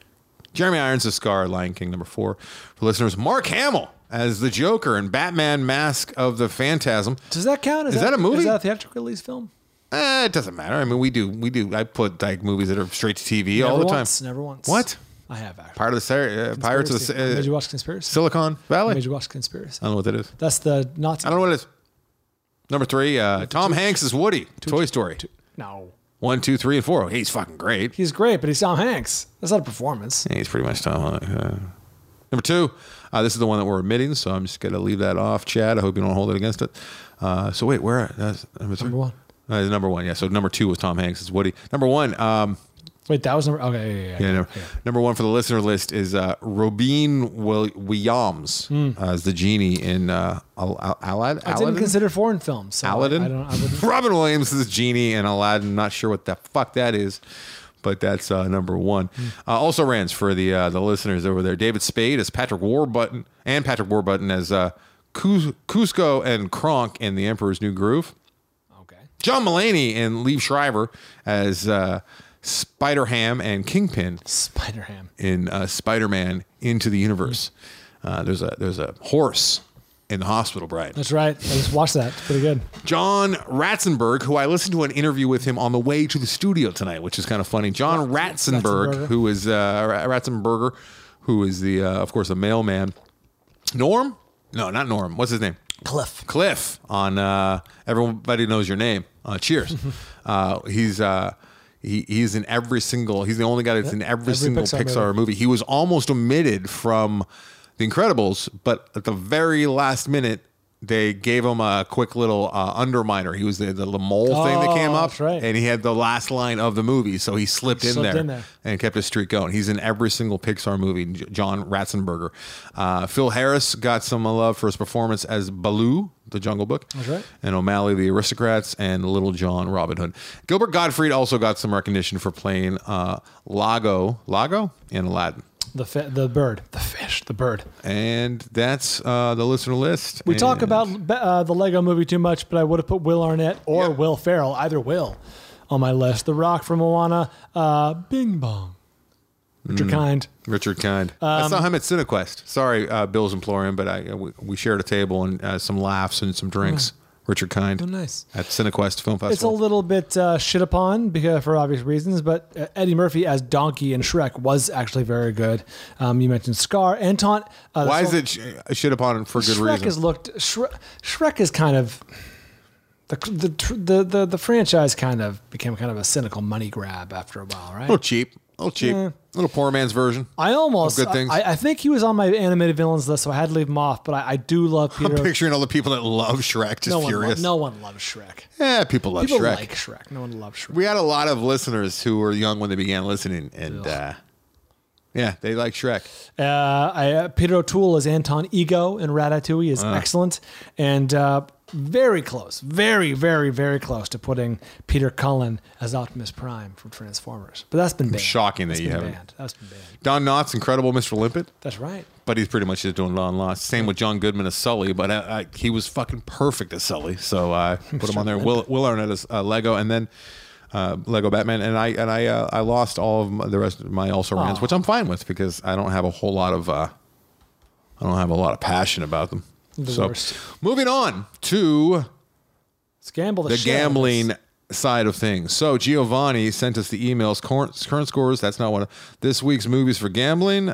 Jeremy Irons as Scar, Lion King, number four. For listeners, Mark Hamill as the Joker in Batman Mask of the Phantasm. Does that count? Is, is that, that a movie? Is that a theatrical release film? Eh, it doesn't matter. I mean, we do, we do. I put like movies that are straight to T V never all the once, time. Never once. What? I have actually. Part of the ser- uh, Pirates of the uh, Made you watch Conspiracy? Silicon Valley. Made you watch Conspiracy? I don't know what that is. That's the Nazi. I don't know what it is. Number three, uh, Tom Hanks is Woody. Two, Toy Story. Two, no. One, two, three, and four. He's fucking great. He's great, but he's Tom Hanks. That's not a performance. Yeah, he's pretty much Tom Hanks. Uh, number two, uh, this is the one that we're omitting, so I'm just going to leave that off, Chad. I hope you don't hold it against it. Uh, so wait, where? That's number three? Number one. Uh, number one, yeah. So number two was Tom Hanks. It's Woody. Number one. Um, Wait, that was number. Okay, yeah, yeah. yeah, yeah, number, yeah. number one for the listener list is uh, Robin Williams Mm. uh, as the genie in uh, Al- Al- Aladdin. I didn't consider foreign films. So Aladdin. I, I don't. I wouldn't. Robin Williams is genie in Aladdin. Not sure what the fuck that is, but that's uh, number one. Mm. Uh, also rans for the uh, the listeners over there. David Spade as Patrick Warburton and Patrick Warburton as uh, Cus- Cusco and Kronk in The Emperor's New Groove. John Mulaney and Liev Schreiber as uh, Spider-Ham and Kingpin. Spider-Ham. In uh, Spider-Man Into the Universe. Uh, there's a there's a horse in the hospital, Brian. That's right. I just watched that. It's pretty good. John Ratzenberg, who I listened to an interview with him on the way to the studio tonight, which is kind of funny. John Ratzenberg, Ratzenberger. who is uh, Ratzenberger, who is the uh, of course the mailman. Norm? No, not Norm. What's his name? Cliff. Cliff on uh, Everybody Knows Your Name. Uh, cheers. uh, he's uh, he, he's in every single. He's the only guy that's in every, Every single Pixar Pixar, movie. movie. He was almost omitted from The Incredibles, but at the very last minute, they gave him a quick little uh, underminer. He was the, the, the mole thing that came Oh, up, that's right. and he had the last line of the movie, so he slipped, in, Slipped there in there. and kept his streak going. He's in every single Pixar movie. J- John Ratzenberger. Uh, Phil Harris got some love for his performance as Baloo, the Jungle Book. That's right. And O'Malley, the Aristocrats, and Little John, Robin Hood. Gilbert Gottfried also got some recognition for playing uh, Lago, Lago in Aladdin. The fi- the bird, the fish, the bird. And that's uh, the listener list. We talk And- about uh, the Lego Movie too much, but I would have put Will Arnett or Will Ferrell, either Will, on my list. The Rock from Moana, uh, Bing Bong. Richard Mm. Kind. Richard Kind. I Um, saw him at CineQuest. Sorry, uh, Bill's employing, but I we, we shared a table and uh, some laughs and some drinks. Richard Kind. Oh, nice. At CineQuest Film It's a Festival. little bit uh, shit upon because for obvious reasons, but uh, Eddie Murphy as Donkey in Shrek was actually very good. Um, you mentioned Scar, Anton. Uh, Why is so- it sh- shit upon him for good Shrek reason? has looked. Shrek, Shrek is kind of the, the the the the franchise kind of became kind of a cynical money grab after a while, a right? little cheap. A little cheap. Yeah. A little poor man's version. I almost. Of good things. I, I think he was on my animated villains list, so I had to leave him off. But I, I do love Peter. I'm picturing all the people that love Shrek just no one, furious. lo- no one loves Shrek. Yeah, people love People Shrek. like Shrek. No one loves Shrek. We had a lot of listeners who were young when they began listening, and uh, yeah, they like Shrek. Uh, I, uh, Peter O'Toole as Anton Ego in Ratatouille is Uh. excellent, and uh, very close, very, very, very close to putting Peter Cullen as Optimus Prime from Transformers. But that's been banned. Shocking that That's you been haven't. banned. That's been banned. Don Knotts, incredible Mister Limpet. That's right. But he's pretty much just doing Don Knotts. Same with John Goodman as Sully, but uh, I, he was fucking perfect as Sully, so I put him on there. Will, Will Arnett as uh, Lego, and then uh, Lego Batman, and I and I uh, I lost all of my, the rest of my also rans, Aw. which I'm fine with because I don't have a whole lot of uh, I don't have a lot of passion about them. The so worst. moving on to Let's gamble the, the shit out of gambling this. side of things. So Giovanni sent us the emails, current, current scores. That's not one of this week's movies for gambling.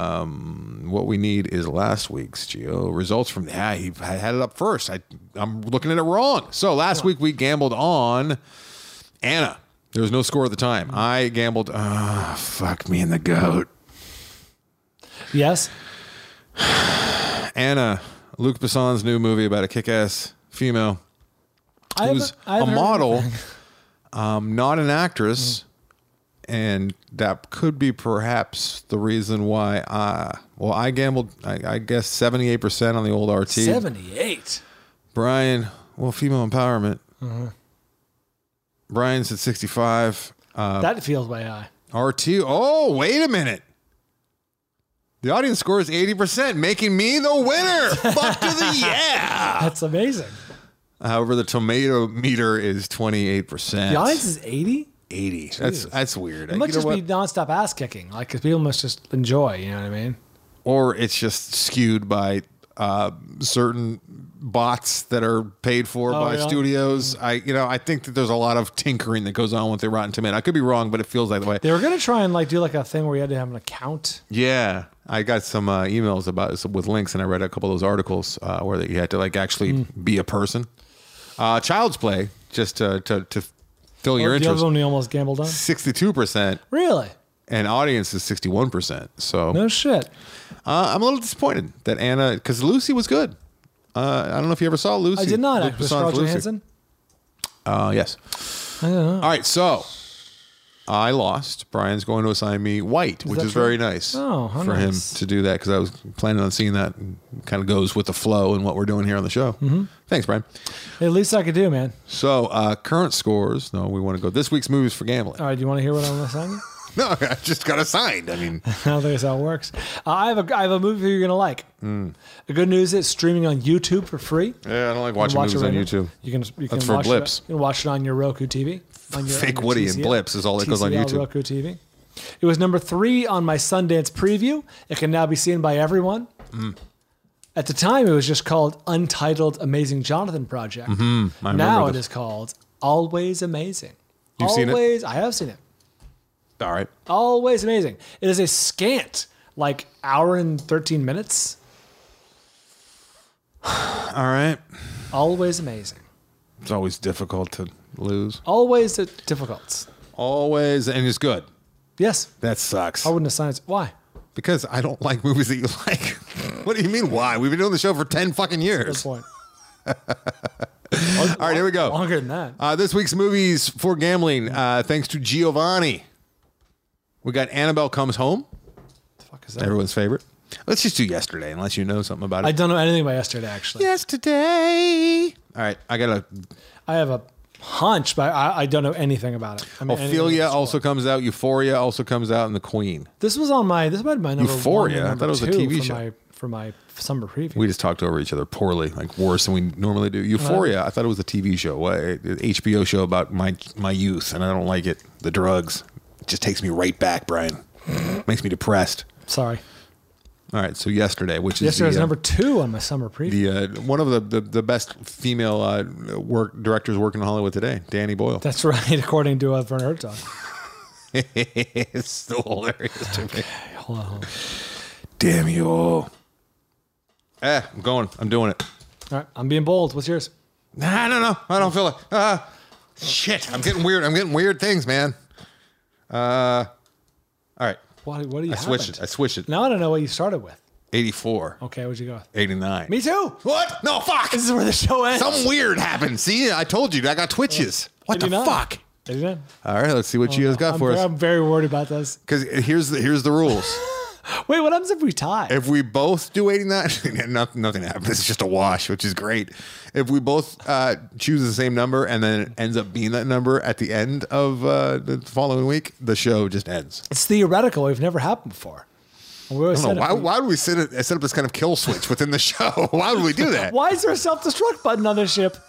Um, what we need is last week's Gio results from. Yeah, he I had it up first. I I'm looking at it wrong. So last week we gambled on Anna. There was no score at the time. I gambled. Ah, fuck me and the goat. Yes. Anna, Luc Besson's new movie about a kick-ass female I who's haven't- I a haven't heard model, anything. um, not an actress, and that could be perhaps the reason why. I, well, I gambled. I, I guess seventy-eight percent on the old R T. seventy-eight. Brian, well, female empowerment. Uh-huh. Brian's at sixty-five. Uh, That feels way high. R T. Oh, wait a minute. The audience score is eighty percent, making me the winner. Fuck to the yeah. That's amazing. However, the tomato meter is twenty-eight percent. The audience is eighty? eighty. That's that's weird. It might You know just what? be nonstop ass kicking, like because people must just enjoy. You know what I mean? Or it's just skewed by uh, certain bots that are paid for Oh, by yeah? studios. I, you know, I think that there's a lot of tinkering that goes on with the Rotten Tomato. I could be wrong, but it feels like the way. They were gonna try and like do like a thing where you had to have an account. Yeah, I got some uh, emails about with links, and I read a couple of those articles uh, where that you had to like actually Mm. be a person. Uh, Child's Play, just to to, to fill your Oh, the interest, other one you almost gambled on. sixty-two percent, Really? and audience is sixty-one percent. So No shit. uh, I'm a little disappointed that Anna, because Lucy was good. Uh, I don't know if you ever saw Lucy. I did not. Luc Actually, Besson's Scarlett Lucy. Johansson. Uh, yes. I don't know. All right, so I lost. Brian's going to assign me White, which that is true? very nice Oh, how for nice. him to do that because I was planning on seeing that. Kind of goes with the flow and what we're doing here on the show. Mhm. Thanks, Brian. Hey, at least I could do, man. So uh, current scores. No, we want to go this week's movies for gambling. All right, do you want to hear what I'm assigning? No, I just got assigned. I mean, I don't think that's how it works. Uh, I have a I have a movie you're gonna like. mm. The good news is it's streaming on YouTube for free. yeah, I don't like You can watching watch it movies on right YouTube. now. You can you can That's for watch blips. It, you can watch it on your Roku T V. On your, Fake on your Woody T C L, and blips is all that goes on T C L YouTube. Roku T V. It was number three on my Sundance preview. It can now be seen by everyone. Mm. At the time, it was just called Untitled Amazing Jonathan Project. Mhm. I remember Now it this. is called Always Amazing. You've seen it? Always, I have seen it. All right. Always amazing. It is a scant, like hour and thirteen minutes. All right. Always amazing. It's always difficult to lose. Always difficult. Always, and it's good. Yes. That sucks. I wouldn't assign it. Why? Because I don't like movies that you like. What do you mean, why? We've been doing the show for ten fucking Good years. point. All right, here we go. Longer than that. Uh, this week's movies for gambling, uh, thanks to Giovanni. We got Annabelle Comes Home. The fuck is that? Everyone's favorite. Let's just do yesterday, unless you know something about it. I don't know anything about yesterday, actually. Yesterday. All right, I got a. I have a hunch, but I, I don't know anything about it. I mean, anything about Ophelia the also score. comes out. Euphoria also comes out, and The Queen. This was on my. This might be my number Euphoria? one. or I thought it was a number T V two for show. My, for my summer preview. We just talked over each other poorly, like worse than we normally do. Euphoria, I thought it was a T V show, an H B O show about my my youth, and I don't like it. The drugs. It just takes me right back, Brian. Makes me depressed. Sorry. All right, so yesterday, which is Yesterday was the, uh, number two on my summer preview. the uh, one of the, the, the best female uh, work directors working in Hollywood today, Danny Boyle. That's right, according to uh, Werner Herzog. It's still hilarious to me. Hold on, hold on. Damn you! Eh, I'm going. I'm doing it. All right, I'm being bold. What's yours? Nah, no, no, I don't feel it. Ah, shit! I'm getting weird. I'm getting weird things, man. Uh, all right. What, what do you I switched haven't? it. I switched it. Now I don't know what you started with. eighty-four. Okay, what'd you go with? eighty-nine. Me too. What? No, fuck. This is where the show ends. Something weird happened. See, I told you. I got twitches. What the eighty-nine. fuck? eighty-nine. All right, let's see what Oh, you guys no. got I'm, for very, us. I'm very worried about this. Because here's the here's the rules. Wait, what happens if we tie? If we both do eighty-nine, nothing, nothing happens. It's just a wash, which is great. If we both uh, choose the same number and then it ends up being that number at the end of uh, the following week, the show just ends. It's theoretical. It's never happened before. And we I always don't said know. if Why, we- why would we set, it, set up this kind of kill switch within the show? Why would we do that? Why is there a self-destruct button on this ship?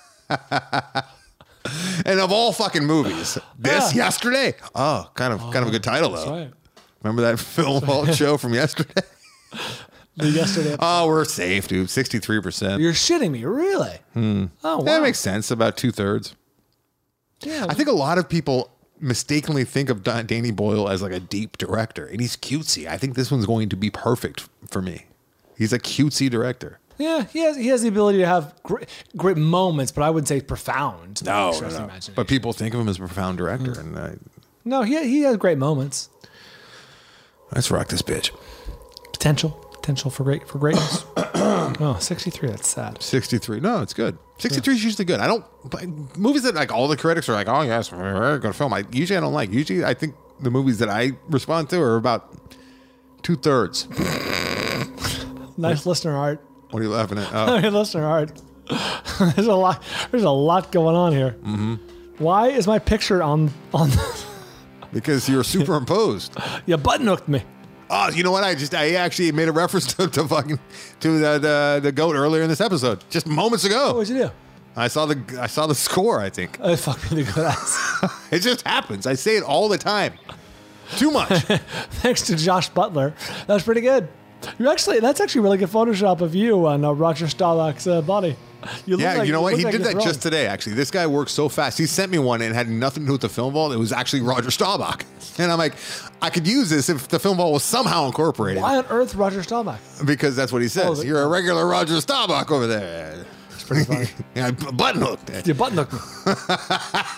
And of all fucking movies, this Yeah. yesterday. Oh, kind of kind of a good title That's though. right. Remember that film vault show from yesterday? The yesterday. Oh, we're safe, dude. Sixty-three percent. You're shitting me, really? Hmm. Oh, wow. That makes sense. About two thirds. Yeah. I think a lot of people mistakenly think of Dan- Danny Boyle as like a deep director, and he's cutesy. I think this one's going to be perfect for me. He's a cutesy director. Yeah, he has he has the ability to have great, great moments, but I wouldn't say profound. No, Express no, no. imagination. But people think of him as a profound director, and uh, No, he he has great moments. let's rock this bitch. Potential, potential for great for greatness. Oh, sixty-three. That's sad. sixty-three. No, it's good. sixty-three is usually good. I don't like movies that like all the critics are like, oh yes, we're gonna film. I usually I don't like. Usually I think the movies that I respond to are about two thirds. Nice listener art. What are you laughing at? Oh. Nice listener art. There's a lot. There's a lot going on here. Mm-hmm. Why is my picture on on? Because you're superimposed. You button hooked me. Oh, you know what? I just I actually made a reference to, to fucking to the, the the goat earlier in this episode, just moments ago. What would you do? I saw the I saw the score, I think. Oh, fuck me, the good ass. It just happens. I say it all the time. Too much. Thanks to Josh Butler. That was pretty good. You actually, that's actually really good Photoshop of you on uh, Roger Staubach's uh, body. You look yeah, like, you know what? look He like did you're that throwing. just today, actually. This guy works so fast. He sent me one and it had nothing to do with the film vault. It was actually Roger Staubach. And I'm like, I could use this if the film vault was somehow incorporated. Why on earth Roger Staubach? Because that's what he says. Oh, You're a regular Roger Staubach over there. It's pretty funny. Yeah, button hooked. You button hooked me.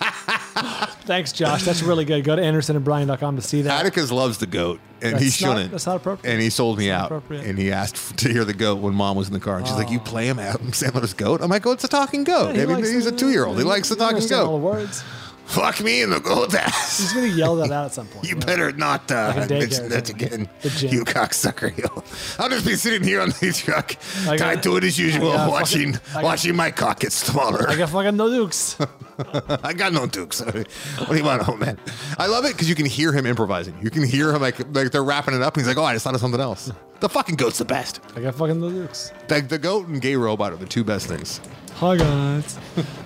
Thanks, Josh. That's really good. Go to anderson and brian dot com to see that. Atticus loves the goat, and That's he not- shouldn't. that's not appropriate. And he sold me That's not out. appropriate. And he asked to hear the goat when Mom was in the car. And she's like, "You Oh. play him Adam Sandler's goat?" I'm like, "Oh, it's a talking goat. Yeah, he I mean, likes he's a the- two-year-old. He likes the you talking understand all goat." the words. Fuck me in the goat ass. He's going to yell that out at some point. You better not uh, Like a daycare mention or that something. again, The gym. you cocksucker. You. I'll just be sitting here on the truck, I got- tied to it as usual, I got watching fucking- I got- watching my cock get smaller. I got fucking no dukes. I got no dukes. What do you want, old man? I love it because you can hear him improvising. You can hear him like like they're wrapping it up. And he's like, "Oh, I just thought of something else." The fucking goat's the best. I got fucking no dukes. The, the goat and gay robot are the two best things. Hi, guys.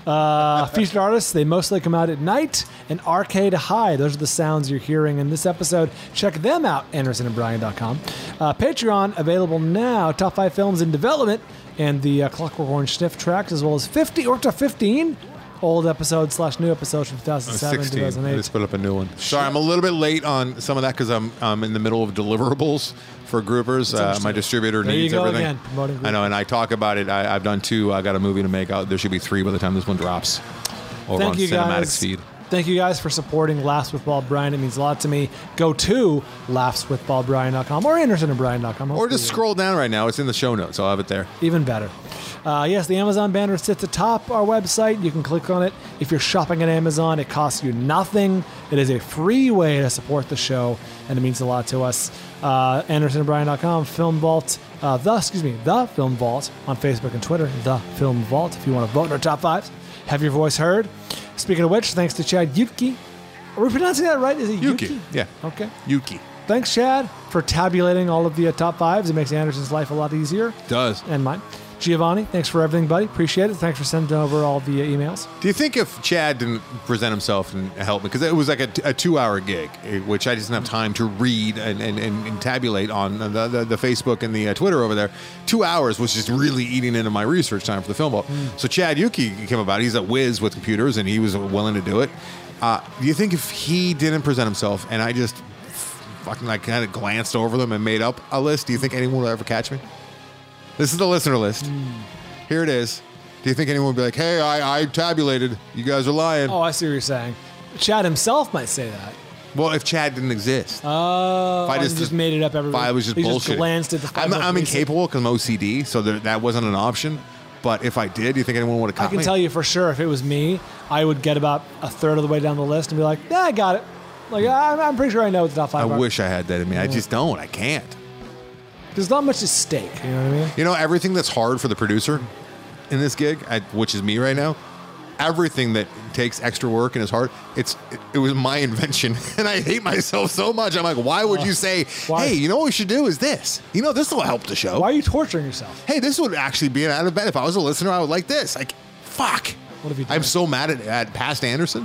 Uh, featured artists, they mostly come out at night. And Arcade High, those are the sounds you're hearing in this episode. Check them out, anderson and brian dot com. Uh, Patreon, available now. Top five films in development. And the uh, Clockwork Orange sniff tracks, as well as fifty, or up to fifteen old episodes slash new episodes from two thousand seven, sixteen. I two thousand eight. just put up a new one. Sorry, I'm a little bit late on some of that because I'm I'm in the middle of deliverables for groupers. Uh, my distributor There you needs go everything. again, promoting I know, and I talk about it. I, I've done two. I got a movie to make. Out. There should be three by the time this one drops. Over Thank on you Cinematic guys. Feed. Thank you guys for supporting Laughs with Bob Bryan. It means a lot to me. Go to laughs with bob bryan dot com or anderson and brian dot com. Or just scroll down right now. It's in the show notes. I'll have it there. Even better. Uh, yes, the Amazon banner sits atop our website. You can click on it. If you're shopping at Amazon, it costs you nothing. It is a free way to support the show, and it means a lot to us. Uh, anderson and brian dot com, Film Vault, uh, the, excuse me, The Film Vault on Facebook and Twitter, The Film Vault, if you want to vote in our top fives. Have your voice heard. Speaking of which, thanks to Chad Yuki. Are we pronouncing that right? Is it Yuki? Yuki. Yeah. Okay. Yuki. Thanks, Chad, for tabulating all of the uh, top fives. It makes Anderson's life a lot easier. Does. And mine. Giovanni, thanks for everything, buddy. Appreciate it. Thanks for sending over all the uh, emails. Do you think if Chad didn't present himself and help me, because it was like a, a two-hour gig, eh, which I just didn't have time to read and, and, and, and tabulate on the, the, the Facebook and the uh, Twitter over there, two hours was just really eating into my research time for the film vault. Mm. So Chad Yuki came about. He's a whiz with computers, and he was willing to do it. Uh, do you think if he didn't present himself and I just fucking like kind of glanced over them and made up a list, do you think anyone will ever catch me? This is the listener list. Mm. Here it is. Do you think anyone would be like, "Hey, I, I tabulated. You guys are lying"? Oh, I see what you're saying. Chad himself might say that. Well, if Chad didn't exist, Oh, if I and just, just made it up. Everybody. if I was just he bullshitting. just glanced at the. I'm, five I'm movies. incapable because I'm O C D, so there, that wasn't an option. But if I did, do you think anyone would have I caught can me? tell you for sure, if it was me, I would get about a third of the way down the list and be like, "Yeah, I got it." Like I'm, I'm pretty sure I know what the top I five are. wish I had that in me. I just don't. I can't. There's not much at stake. You know what I mean? You know, everything that's hard for the producer in this gig, I, which is me right now, everything that takes extra work and is hard, it's it, it was my invention, and I hate myself so much. I'm like, why would Uh, you say, why? "Hey, you know what we should do is this. You know, this will help the show." Why are you torturing yourself? Hey, this would actually be an out of bed. If I was a listener, I would like this. Like, fuck. What have you done? I'm so mad at, at past Anderson.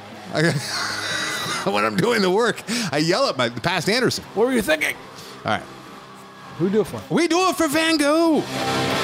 I, when I'm doing the work, I yell at my past Anderson. What were you thinking? All right. Who do it for? We do it for Van Gogh.